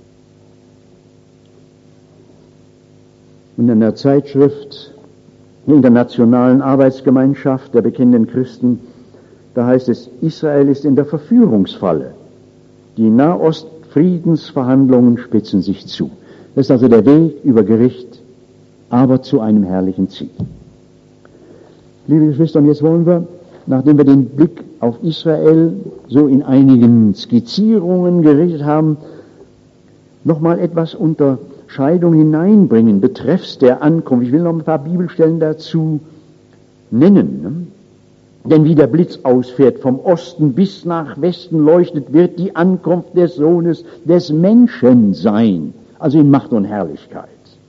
S1: In einer Zeitschrift der Internationalen Arbeitsgemeinschaft der bekennenden Christen, da heißt es, Israel ist in der Verführungsfalle. Die Nahost-Friedensverhandlungen spitzen sich zu. Das ist also der Weg über Gericht, aber zu einem herrlichen Ziel. Liebe Geschwister, und jetzt wollen wir, nachdem wir den Blick auf Israel so in einigen Skizzierungen gerichtet haben, nochmal etwas Unterscheidung hineinbringen, betreffs der Ankunft. Ich will noch ein paar Bibelstellen dazu nennen. Ne? Denn wie der Blitz ausfährt vom Osten bis nach Westen leuchtet, wird die Ankunft des Sohnes des Menschen sein, also in Macht und Herrlichkeit.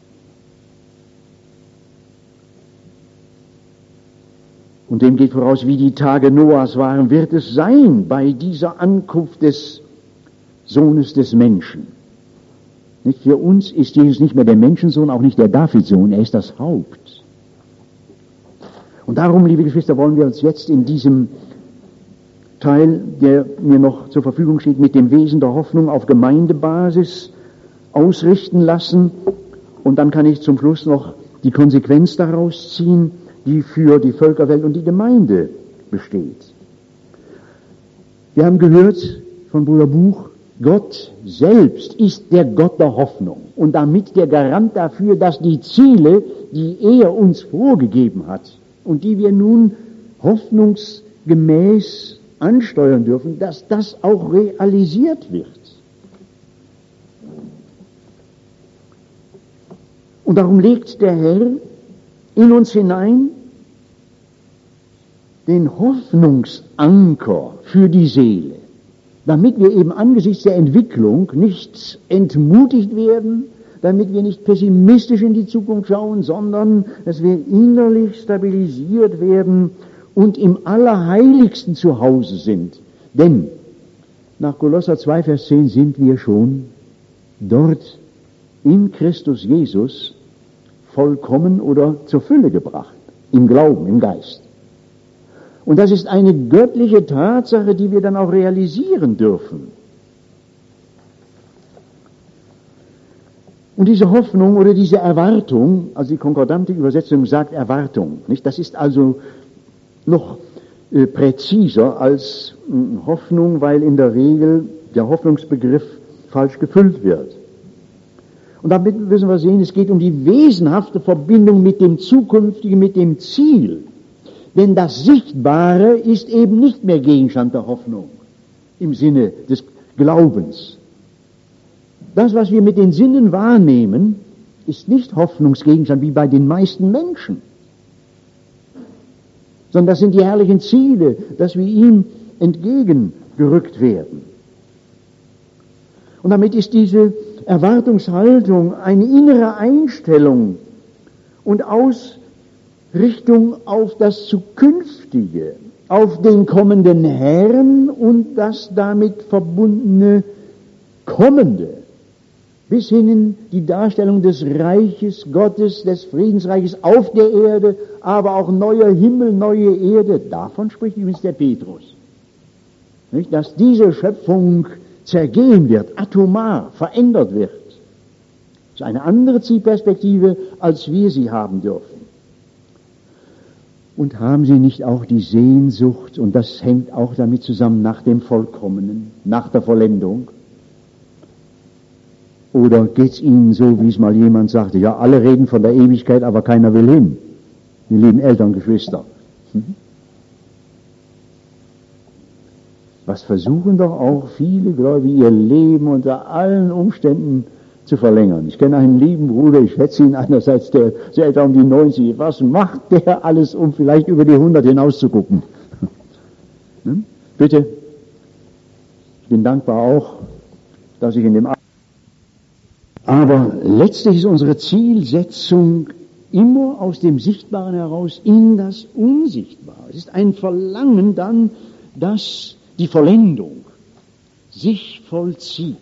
S1: Und dem geht voraus, wie die Tage Noahs waren, wird es sein bei dieser Ankunft des Sohnes des Menschen. Nicht? Für uns ist Jesus nicht mehr der Menschensohn, auch nicht der Davidsohn, er ist das Haupt. Und darum, liebe Geschwister, wollen wir uns jetzt in diesem Teil, der mir noch zur Verfügung steht, mit dem Wesen der Hoffnung auf Gemeindebasis ausrichten lassen. Und dann kann ich zum Schluss noch die Konsequenz daraus ziehen, die für die Völkerwelt und die Gemeinde besteht. Wir haben gehört von Bruder Buch, Gott selbst ist der Gott der Hoffnung und damit der Garant dafür, dass die Ziele, die er uns vorgegeben hat, und die wir nun hoffnungsgemäß ansteuern dürfen, dass das auch realisiert wird. Und darum legt der Herr in uns hinein den Hoffnungsanker für die Seele, damit wir eben angesichts der Entwicklung nicht entmutigt werden, damit wir nicht pessimistisch in die Zukunft schauen, sondern dass wir innerlich stabilisiert werden und im Allerheiligsten zu Hause sind. Denn nach Kolosser zwei, Vers zehn sind wir schon dort in Christus Jesus vollkommen oder zur Fülle gebracht, im Glauben, im Geist. Und das ist eine göttliche Tatsache, die wir dann auch realisieren dürfen. Und diese Hoffnung oder diese Erwartung, also die konkordante Übersetzung sagt Erwartung, nicht? Das ist also noch äh, präziser als äh, Hoffnung, weil in der Regel der Hoffnungsbegriff falsch gefüllt wird. Und damit müssen wir sehen, es geht um die wesenhafte Verbindung mit dem Zukünftigen, mit dem Ziel. Denn das Sichtbare ist eben nicht mehr Gegenstand der Hoffnung im Sinne des Glaubens. Das, was wir mit den Sinnen wahrnehmen, ist nicht Hoffnungsgegenstand wie bei den meisten Menschen, sondern das sind die herrlichen Ziele, dass wir ihm entgegengerückt werden. Und damit ist diese Erwartungshaltung eine innere Einstellung und Ausrichtung auf das Zukünftige, auf den kommenden Herrn und das damit verbundene Kommende. Bis hin in die Darstellung des Reiches Gottes, des Friedensreiches auf der Erde, aber auch neuer Himmel, neue Erde. Davon spricht übrigens der Petrus. Nicht? Dass diese Schöpfung zergehen wird, atomar verändert wird. Das ist eine andere Zielperspektive, als wir sie haben dürfen. Und haben Sie nicht auch die Sehnsucht, und das hängt auch damit zusammen, nach dem Vollkommenen, nach der Vollendung? Oder geht es Ihnen so, wie es mal jemand sagte, ja, alle reden von der Ewigkeit, aber keiner will hin. Die lieben Eltern, Geschwister. Hm? Was versuchen doch auch viele Gläubige, ihr Leben unter allen Umständen zu verlängern. Ich kenne einen lieben Bruder, ich schätze ihn einerseits, der ist etwa um die neunzig. Was macht der alles, um vielleicht über die hundert hinaus zu gucken? Hm? Bitte, ich bin dankbar auch, dass ich in dem... Aber letztlich ist unsere Zielsetzung immer aus dem Sichtbaren heraus in das Unsichtbare. Es ist ein Verlangen dann, dass die Vollendung sich vollzieht.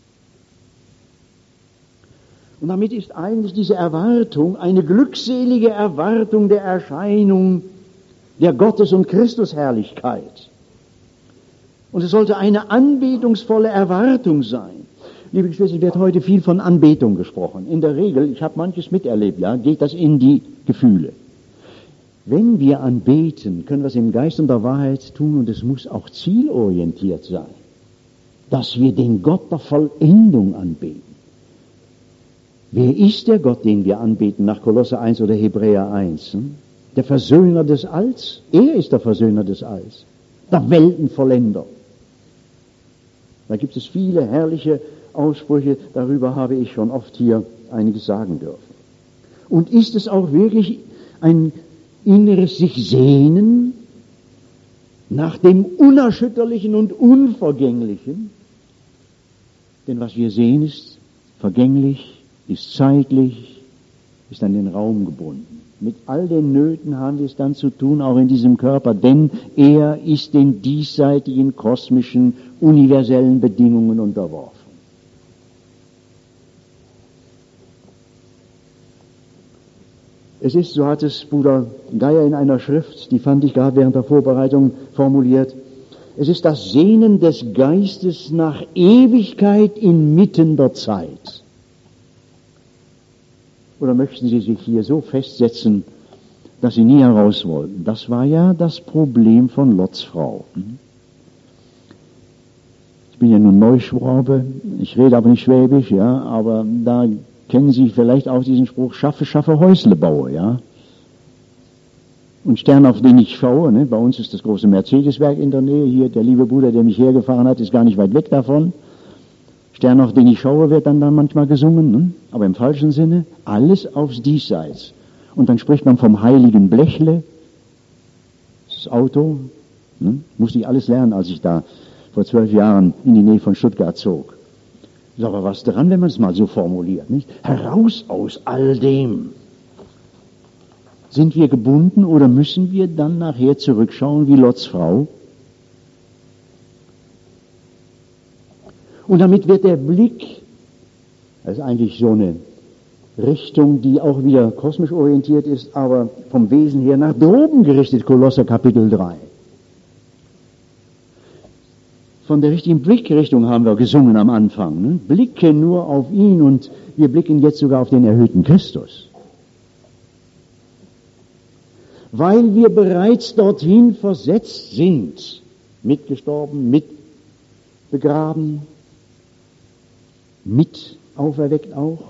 S1: Und damit ist eigentlich diese Erwartung eine glückselige Erwartung der Erscheinung der Gottes- und Christusherrlichkeit. Und es sollte eine anbetungsvolle Erwartung sein. Liebe Geschwister, es wird heute viel von Anbetung gesprochen. In der Regel, ich habe manches miterlebt, ja, geht das in die Gefühle. Wenn wir anbeten, können wir es im Geist und der Wahrheit tun, und es muss auch zielorientiert sein, dass wir den Gott der Vollendung anbeten. Wer ist der Gott, den wir anbeten, nach Kolosser eins oder Hebräer eins? Hm? Der Versöhner des Alls. Er ist der Versöhner des Alls. Der Weltenvollender. Da gibt es viele herrliche Aussprüche, darüber habe ich schon oft hier einiges sagen dürfen. Und ist es auch wirklich ein inneres sich sehnen nach dem Unerschütterlichen und Unvergänglichen? Denn was wir sehen ist vergänglich, ist zeitlich, ist an den Raum gebunden. Mit all den Nöten haben wir es dann zu tun, auch in diesem Körper, denn er ist den diesseitigen, kosmischen, universellen Bedingungen unterworfen. Es ist, so hat es Bruder Geier in einer Schrift, die fand ich gerade während der Vorbereitung formuliert, es ist das Sehnen des Geistes nach Ewigkeit inmitten der Zeit. Oder möchten Sie sich hier so festsetzen, dass Sie nie heraus wollten? Das war ja das Problem von Lots Frau. Ich bin ja nun Neuschwabe, ich rede aber nicht Schwäbisch, ja, aber da kennen Sie vielleicht auch diesen Spruch, schaffe, schaffe, Häusle baue, ja. Und Stern, auf den ich schaue, ne, bei uns ist das große Mercedes-Werk in der Nähe, hier der liebe Bruder, der mich hergefahren hat, ist gar nicht weit weg davon. Stern, auf den ich schaue, wird dann, dann manchmal gesungen, ne? Aber im falschen Sinne, alles aufs Diesseits. Und dann spricht man vom heiligen Blechle, das Auto, ne? Musste ich alles lernen, als ich da vor zwölf Jahren in die Nähe von Stuttgart zog. Ist aber was dran, wenn man es mal so formuliert, nicht? Heraus aus all dem. Sind wir gebunden oder müssen wir dann nachher zurückschauen wie Lots Frau? Und damit wird der Blick, das ist eigentlich so eine Richtung, die auch wieder kosmisch orientiert ist, aber vom Wesen her nach droben gerichtet, Kolosser Kapitel drei. Von der richtigen Blickrichtung haben wir gesungen am Anfang. Ne? Blicke nur auf ihn, und wir blicken jetzt sogar auf den erhöhten Christus. Weil wir bereits dorthin versetzt sind, mitgestorben, mit begraben, mit auferweckt auch,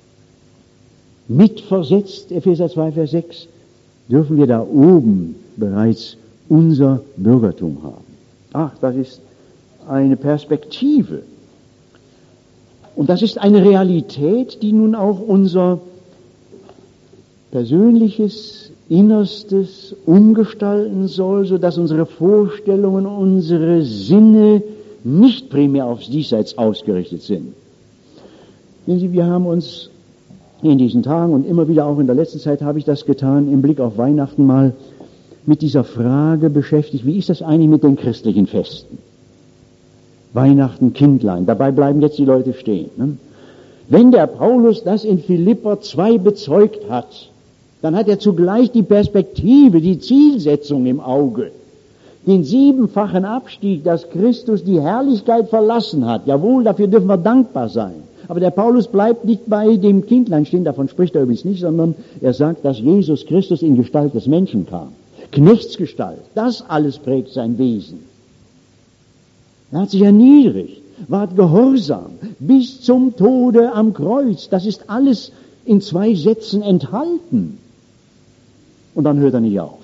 S1: mit versetzt, Epheser zwei, Vers sechs, dürfen wir da oben bereits unser Bürgertum haben. Ach, das ist eine Perspektive. Und das ist eine Realität, die nun auch unser persönliches, Innerstes umgestalten soll, sodass unsere Vorstellungen, unsere Sinne nicht primär aufs Diesseits ausgerichtet sind. Sehen Sie, wir haben uns in diesen Tagen und immer wieder auch in der letzten Zeit habe ich das getan, im Blick auf Weihnachten mal mit dieser Frage beschäftigt, wie ist das eigentlich mit den christlichen Festen? Weihnachten, Kindlein, dabei bleiben jetzt die Leute stehen. Ne? Wenn der Paulus das in Philipper zwei bezeugt hat, dann hat er zugleich die Perspektive, die Zielsetzung im Auge. Den siebenfachen Abstieg, dass Christus die Herrlichkeit verlassen hat. Jawohl, dafür dürfen wir dankbar sein. Aber der Paulus bleibt nicht bei dem Kindlein stehen, davon spricht er übrigens nicht, sondern er sagt, dass Jesus Christus in Gestalt des Menschen kam. Knechtsgestalt, das alles prägt sein Wesen. Er hat sich erniedrigt. ward gehorsam bis zum Tode am Kreuz. Das ist alles in zwei Sätzen enthalten. Und dann hört er nicht auf.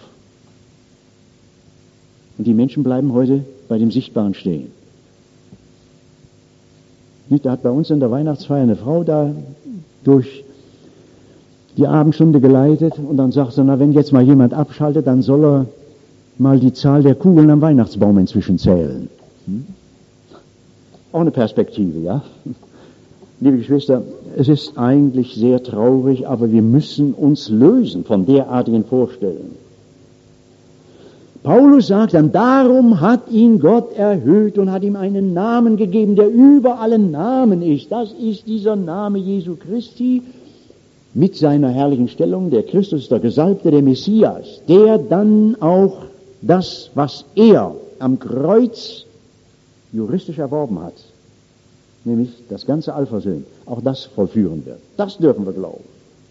S1: Und die Menschen bleiben heute bei dem Sichtbaren stehen. Da hat bei uns in der Weihnachtsfeier eine Frau da durch die Abendstunde geleitet und dann sagt sie, na, wenn jetzt mal jemand abschaltet, dann soll er mal die Zahl der Kugeln am Weihnachtsbaum inzwischen zählen. Hm? Auch eine Perspektive, ja? Liebe Geschwister, es ist eigentlich sehr traurig, aber wir müssen uns lösen von derartigen Vorstellungen. Paulus sagt dann, darum hat ihn Gott erhöht und hat ihm einen Namen gegeben, der über allen Namen ist. Das ist dieser Name Jesu Christi mit seiner herrlichen Stellung. Der Christus ist der Gesalbte, der Messias, der dann auch das, was er am Kreuz juristisch erworben hat, nämlich das ganze Allversöhnen, auch das vollführen wird. Das dürfen wir glauben.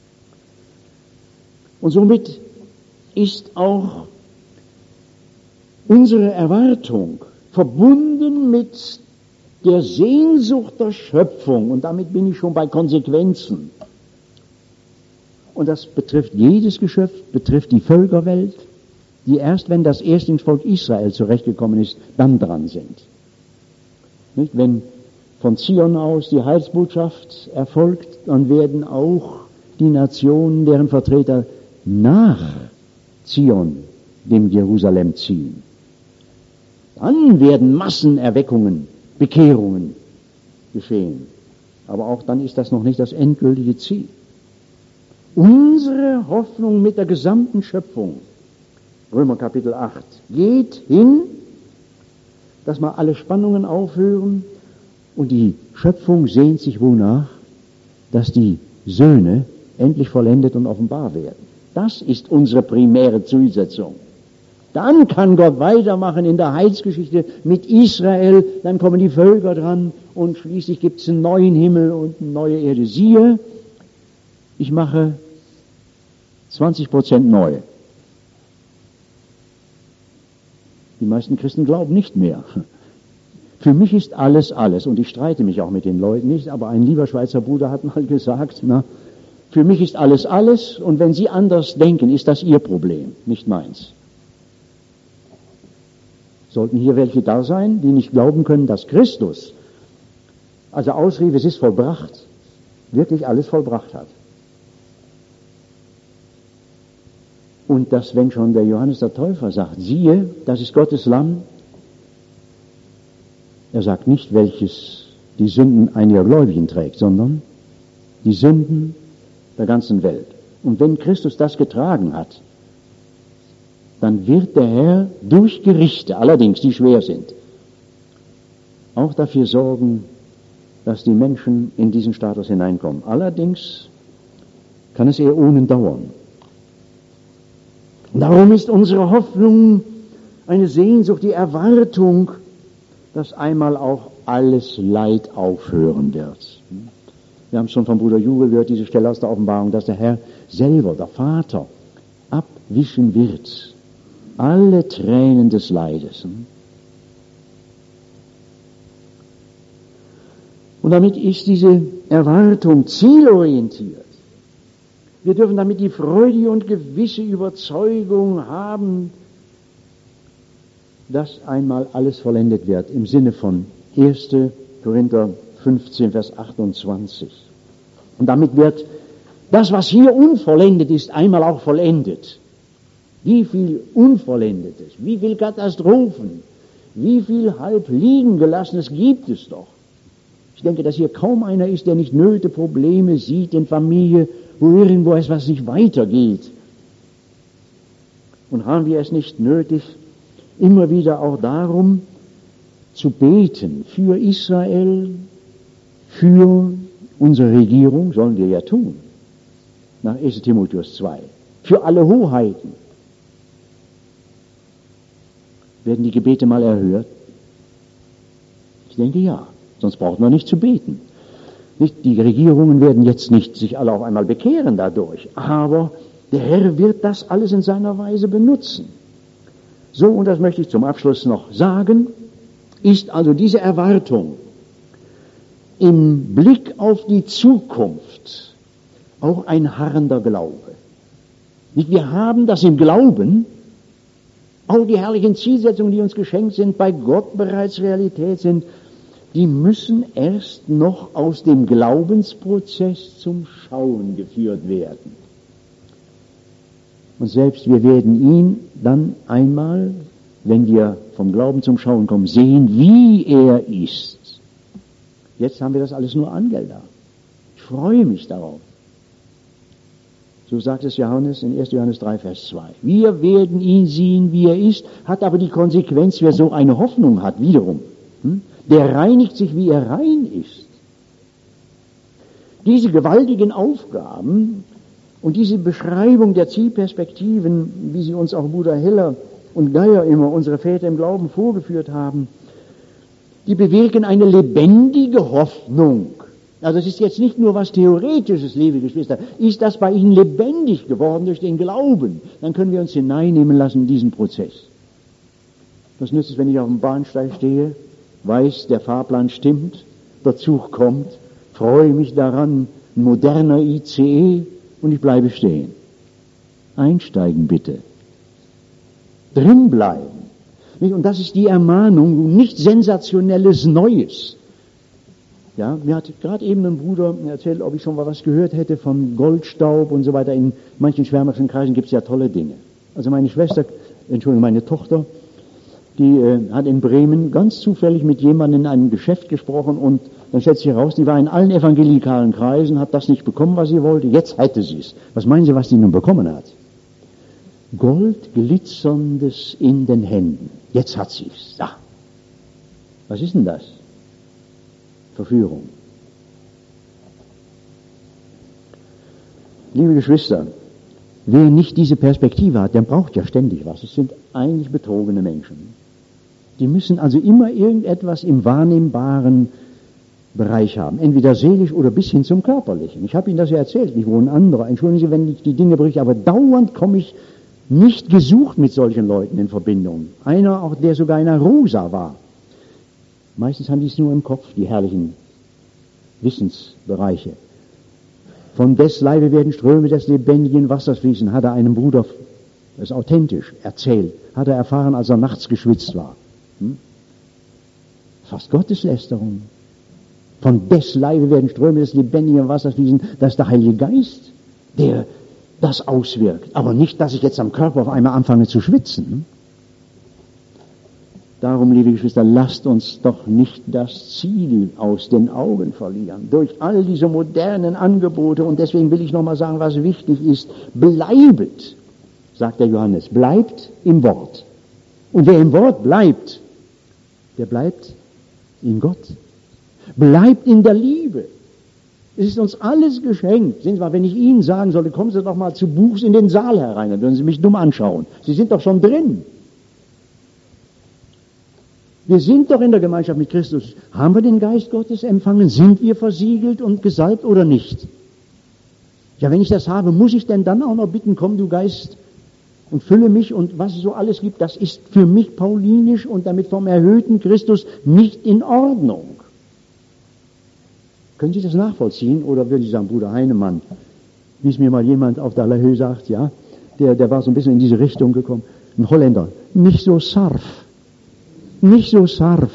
S1: Und somit ist auch unsere Erwartung verbunden mit der Sehnsucht der Schöpfung, und damit bin ich schon bei Konsequenzen. Und das betrifft jedes Geschöpf, betrifft die Völkerwelt, die erst, wenn das Erstlingsvolk Israel zurechtgekommen ist, dann dran sind. Nicht? Wenn von Zion aus die Heilsbotschaft erfolgt, dann werden auch die Nationen, deren Vertreter nach Zion, dem Jerusalem, ziehen. Dann werden Massenerweckungen, Bekehrungen geschehen. Aber auch dann ist das noch nicht das endgültige Ziel. Unsere Hoffnung mit der gesamten Schöpfung, Römer Kapitel acht, geht hin, dass mal alle Spannungen aufhören und die Schöpfung sehnt sich wonach, dass die Söhne endlich vollendet und offenbar werden. Das ist unsere primäre Zielsetzung. Dann kann Gott weitermachen in der Heilsgeschichte mit Israel, dann kommen die Völker dran und schließlich gibt es einen neuen Himmel und eine neue Erde. Siehe, ich mache zwanzig Prozent neu. Die meisten Christen glauben nicht mehr. Für mich ist alles alles, und ich streite mich auch mit den Leuten nicht, aber ein lieber Schweizer Bruder hat mal gesagt, na, für mich ist alles alles, und wenn Sie anders denken, ist das Ihr Problem, nicht meins. Sollten hier welche da sein, die nicht glauben können, dass Christus, als er ausrief, es ist vollbracht, wirklich alles vollbracht hat. Und dass, wenn schon der Johannes der Täufer sagt, siehe, das ist Gottes Lamm, er sagt nicht, welches die Sünden einiger Gläubigen trägt, sondern die Sünden der ganzen Welt. Und wenn Christus das getragen hat, dann wird der Herr durch Gerichte, allerdings die schwer sind, auch dafür sorgen, dass die Menschen in diesen Status hineinkommen. Allerdings kann es eher ohne dauern. Darum ist unsere Hoffnung eine Sehnsucht, die Erwartung, dass einmal auch alles Leid aufhören wird. Wir haben es schon von Bruder Jubel gehört, diese Stelle aus der Offenbarung, dass der Herr selber, der Vater, abwischen wird alle Tränen des Leides. Und damit ist diese Erwartung zielorientiert. Wir dürfen damit die freudige und gewisse Überzeugung haben, dass einmal alles vollendet wird, im Sinne von erster Korinther fünfzehn, Vers achtundzwanzig. Und damit wird das, was hier unvollendet ist, einmal auch vollendet. Wie viel Unvollendetes, wie viel Katastrophen, wie viel halb liegen gelassenes gibt es doch. Ich denke, dass hier kaum einer ist, der nicht Nöte, Probleme sieht in Familie, wo irgendwo etwas nicht weitergeht. Und haben wir es nicht nötig, immer wieder auch darum zu beten für Israel, für unsere Regierung, sollen wir ja tun, nach erster Timotheus zwei, für alle Hoheiten. Werden die Gebete mal erhört? Ich denke ja, sonst braucht man nicht zu beten. Nicht, die Regierungen werden jetzt nicht sich alle auf einmal bekehren dadurch, aber der Herr wird das alles in seiner Weise benutzen. So, und das möchte ich zum Abschluss noch sagen, ist also diese Erwartung im Blick auf die Zukunft auch ein harrender Glaube. Nicht, wir haben das im Glauben, auch die herrlichen Zielsetzungen, die uns geschenkt sind, bei Gott bereits Realität sind, die müssen erst noch aus dem Glaubensprozess zum Schauen geführt werden. Und selbst wir werden ihn dann einmal, wenn wir vom Glauben zum Schauen kommen, sehen, wie er ist. Jetzt haben wir das alles nur angedacht. Ich freue mich darauf. So sagt es Johannes in erster Johannes drei, Vers zwei. Wir werden ihn sehen, wie er ist, hat aber die Konsequenz, wer so eine Hoffnung hat, wiederum, hm, der reinigt sich, wie er rein ist. Diese gewaltigen Aufgaben und diese Beschreibung der Zielperspektiven, wie sie uns auch Bruder Heller und Geier immer, unsere Väter im Glauben, vorgeführt haben, die bewirken eine lebendige Hoffnung. Also es ist jetzt nicht nur was Theoretisches, liebe Geschwister. Ist das bei Ihnen lebendig geworden durch den Glauben, dann können wir uns hineinnehmen lassen in diesen Prozess. Was nützt es, wenn ich auf dem Bahnsteig stehe, weiß, der Fahrplan stimmt, der Zug kommt, freue mich daran, ein moderner I C E, und ich bleibe stehen. Einsteigen bitte. Drin bleiben. Und das ist die Ermahnung, nicht sensationelles Neues. Ja, mir hat gerade eben ein Bruder erzählt, ob ich schon mal was gehört hätte vom Goldstaub und so weiter. In manchen schwärmerischen Kreisen gibt es ja tolle Dinge. Also meine Schwester, Entschuldigung, meine Tochter, die äh, hat in Bremen ganz zufällig mit jemandem in einem Geschäft gesprochen und dann stellt sich heraus, die war in allen evangelikalen Kreisen, hat das nicht bekommen, was sie wollte, jetzt hätte sie es. Was meinen Sie, was sie nun bekommen hat? Gold glitzerndes in den Händen. Jetzt hat sie es. Ja. Was ist denn das? Verführung. Liebe Geschwister, wer nicht diese Perspektive hat, der braucht ja ständig was. Es sind eigentlich betrogene Menschen. Die müssen also immer irgendetwas im wahrnehmbaren Bereich haben, entweder seelisch oder bis hin zum Körperlichen. Ich habe Ihnen das ja erzählt, ich wohne anderer. Entschuldigen Sie, wenn ich die Dinge berichte, aber dauernd komme ich nicht gesucht mit solchen Leuten in Verbindung. Einer, auch der sogar in Arosa war. Meistens haben die es nur im Kopf, die herrlichen Wissensbereiche. Von des Leibe werden Ströme des lebendigen Wassers fließen, hat er einem Bruder, das ist authentisch, erzählt, hat er erfahren, als er nachts geschwitzt war. Hm? Fast Gotteslästerung. Von des Leibe werden Ströme des lebendigen Wassers fließen, das ist der Heilige Geist, der das auswirkt. Aber nicht, dass ich jetzt am Körper auf einmal anfange zu schwitzen. Hm? Darum, liebe Geschwister, lasst uns doch nicht das Ziel aus den Augen verlieren. Durch all diese modernen Angebote, und deswegen will ich nochmal sagen, was wichtig ist, bleibet, sagt der Johannes, bleibt im Wort. Und wer im Wort bleibt, der bleibt in Gott. Bleibt in der Liebe. Es ist uns alles geschenkt. Sehen Sie mal, wenn ich Ihnen sagen sollte, kommen Sie doch mal zu Buchs in den Saal herein, dann würden Sie mich dumm anschauen. Sie sind doch schon drin. Wir sind doch in der Gemeinschaft mit Christus. Haben wir den Geist Gottes empfangen? Sind wir versiegelt und gesalbt oder nicht? Ja, wenn ich das habe, muss ich denn dann auch noch bitten, komm du Geist und fülle mich und was es so alles gibt, das ist für mich paulinisch und damit vom erhöhten Christus nicht in Ordnung. Können Sie das nachvollziehen? Oder würde ich sagen, Bruder Heinemann, wie es mir mal jemand auf der Höhe sagt, ja, der, der war so ein bisschen in diese Richtung gekommen, ein Holländer, nicht so sarf. Nicht so sarf.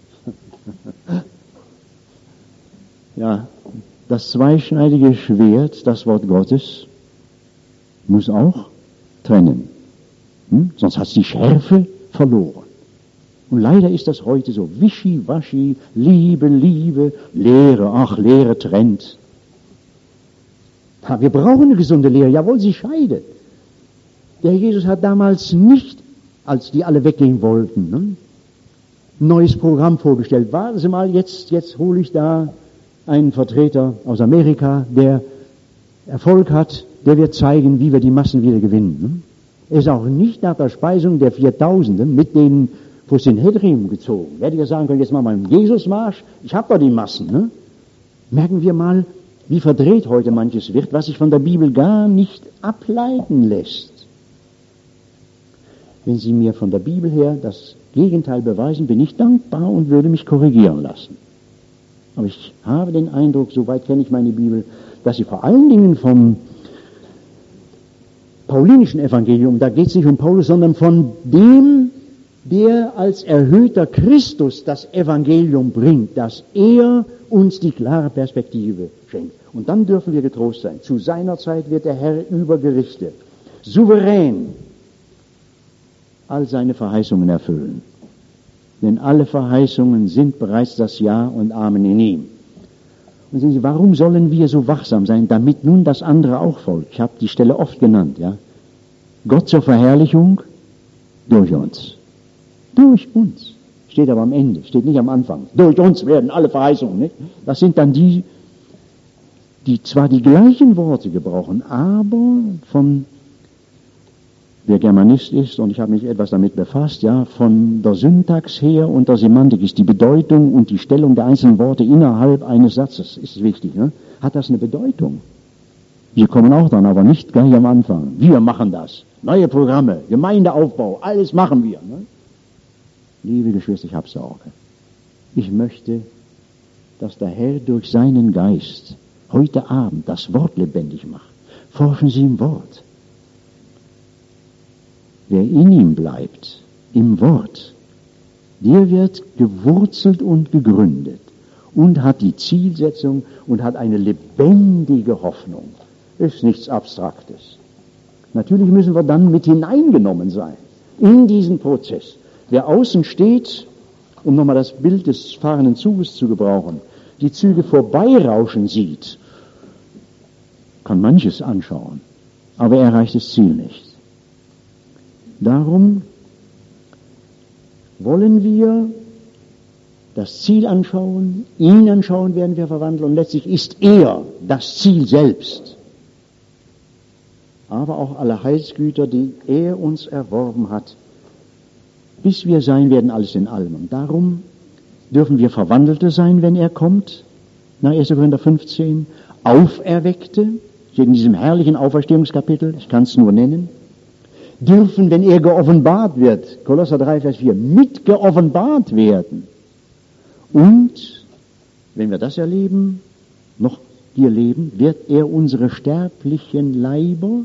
S1: Ja, das zweischneidige Schwert, das Wort Gottes, muss auch trennen. Hm? Sonst hat es die Schärfe verloren. Und leider ist das heute so. Wischiwaschi, Liebe, Liebe, Lehre, ach, Lehre trennt. Wir brauchen eine gesunde Lehre, jawohl, sie scheidet. Der Jesus hat damals nicht, als die alle weggehen wollten, ne? neues Programm vorgestellt. Warten Sie mal, jetzt, jetzt hole ich da einen Vertreter aus Amerika, der Erfolg hat, der wird zeigen, wie wir die Massen wieder gewinnen. Er ist auch nicht nach der Speisung der Viertausenden mit denen vor Sanhedrin gezogen. Werde ich ja sagen können, jetzt machen wir einen Jesusmarsch, ich habe doch die Massen. Ne? Merken wir mal, wie verdreht heute manches wird, was sich von der Bibel gar nicht ableiten lässt. Wenn Sie mir von der Bibel her das Gegenteil beweisen, bin ich dankbar und würde mich korrigieren lassen. Aber ich habe den Eindruck, soweit kenne ich meine Bibel, dass sie vor allen Dingen vom paulinischen Evangelium, da geht es nicht um Paulus, sondern von dem, der als erhöhter Christus das Evangelium bringt, dass er uns die klare Perspektive schenkt. Und dann dürfen wir getrost sein. Zu seiner Zeit wird der Herr über Gerichte souverän all seine Verheißungen erfüllen. Denn alle Verheißungen sind bereits das Ja und Amen in ihm. Und sehen Sie, warum sollen wir so wachsam sein, damit nun das andere auch folgt? Ich habe die Stelle oft genannt, ja. Gott zur Verherrlichung durch uns. Durch uns. Steht aber am Ende, steht nicht am Anfang. Durch uns werden alle Verheißungen, nicht? Das sind dann die, die zwar die gleichen Worte gebrauchen, aber von, wer Germanist ist, und ich habe mich etwas damit befasst, ja, von der Syntax her und der Semantik ist die Bedeutung und die Stellung der einzelnen Worte innerhalb eines Satzes, ist wichtig, ne? Hat das eine Bedeutung? Wir kommen auch dann, aber nicht gleich am Anfang. Wir machen das. Neue Programme, Gemeindeaufbau, alles machen wir, ne? Liebe Geschwister, ich habe Sorge. Ich möchte, dass der Herr durch seinen Geist heute Abend das Wort lebendig macht. Forschen Sie im Wort. Wer in ihm bleibt, im Wort, der wird gewurzelt und gegründet und hat die Zielsetzung und hat eine lebendige Hoffnung. Ist nichts Abstraktes. Natürlich müssen wir dann mit hineingenommen sein in diesen Prozess. Wer außen steht, um nochmal das Bild des fahrenden Zuges zu gebrauchen, die Züge vorbeirauschen sieht, kann manches anschauen, aber er erreicht das Ziel nicht. Darum wollen wir das Ziel anschauen, ihn anschauen, werden wir verwandelt, und letztlich ist er das Ziel selbst. Aber auch alle Heilsgüter, die er uns erworben hat, bis wir sein werden, alles in allem. Und darum dürfen wir Verwandelte sein, wenn er kommt, nach erster Korinther fünfzehn, Auferweckte, steht in diesem herrlichen Auferstehungskapitel, ich kann es nur nennen, dürfen, wenn er geoffenbart wird, Kolosser drei, Vers vier, mit geoffenbart werden. Und, wenn wir das erleben, noch hier leben, wird er unsere sterblichen Leiber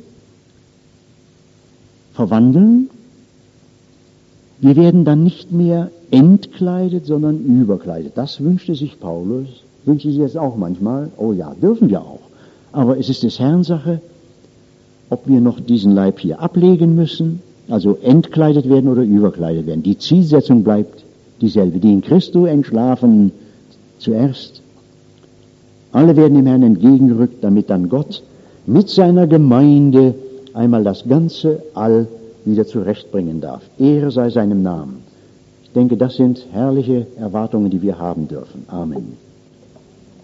S1: verwandeln. Wir werden dann nicht mehr entkleidet, sondern überkleidet. Das wünschte sich Paulus, wünschte sich jetzt auch manchmal. Oh ja, dürfen wir auch. Aber es ist des Herrn Sache, ob wir noch diesen Leib hier ablegen müssen, also entkleidet werden oder überkleidet werden. Die Zielsetzung bleibt dieselbe, die in Christo entschlafen zuerst. Alle werden dem Herrn entgegengerückt, damit dann Gott mit seiner Gemeinde einmal das ganze All wieder zurechtbringen darf. Ehre sei seinem Namen. Ich denke, das sind herrliche Erwartungen, die wir haben dürfen. Amen.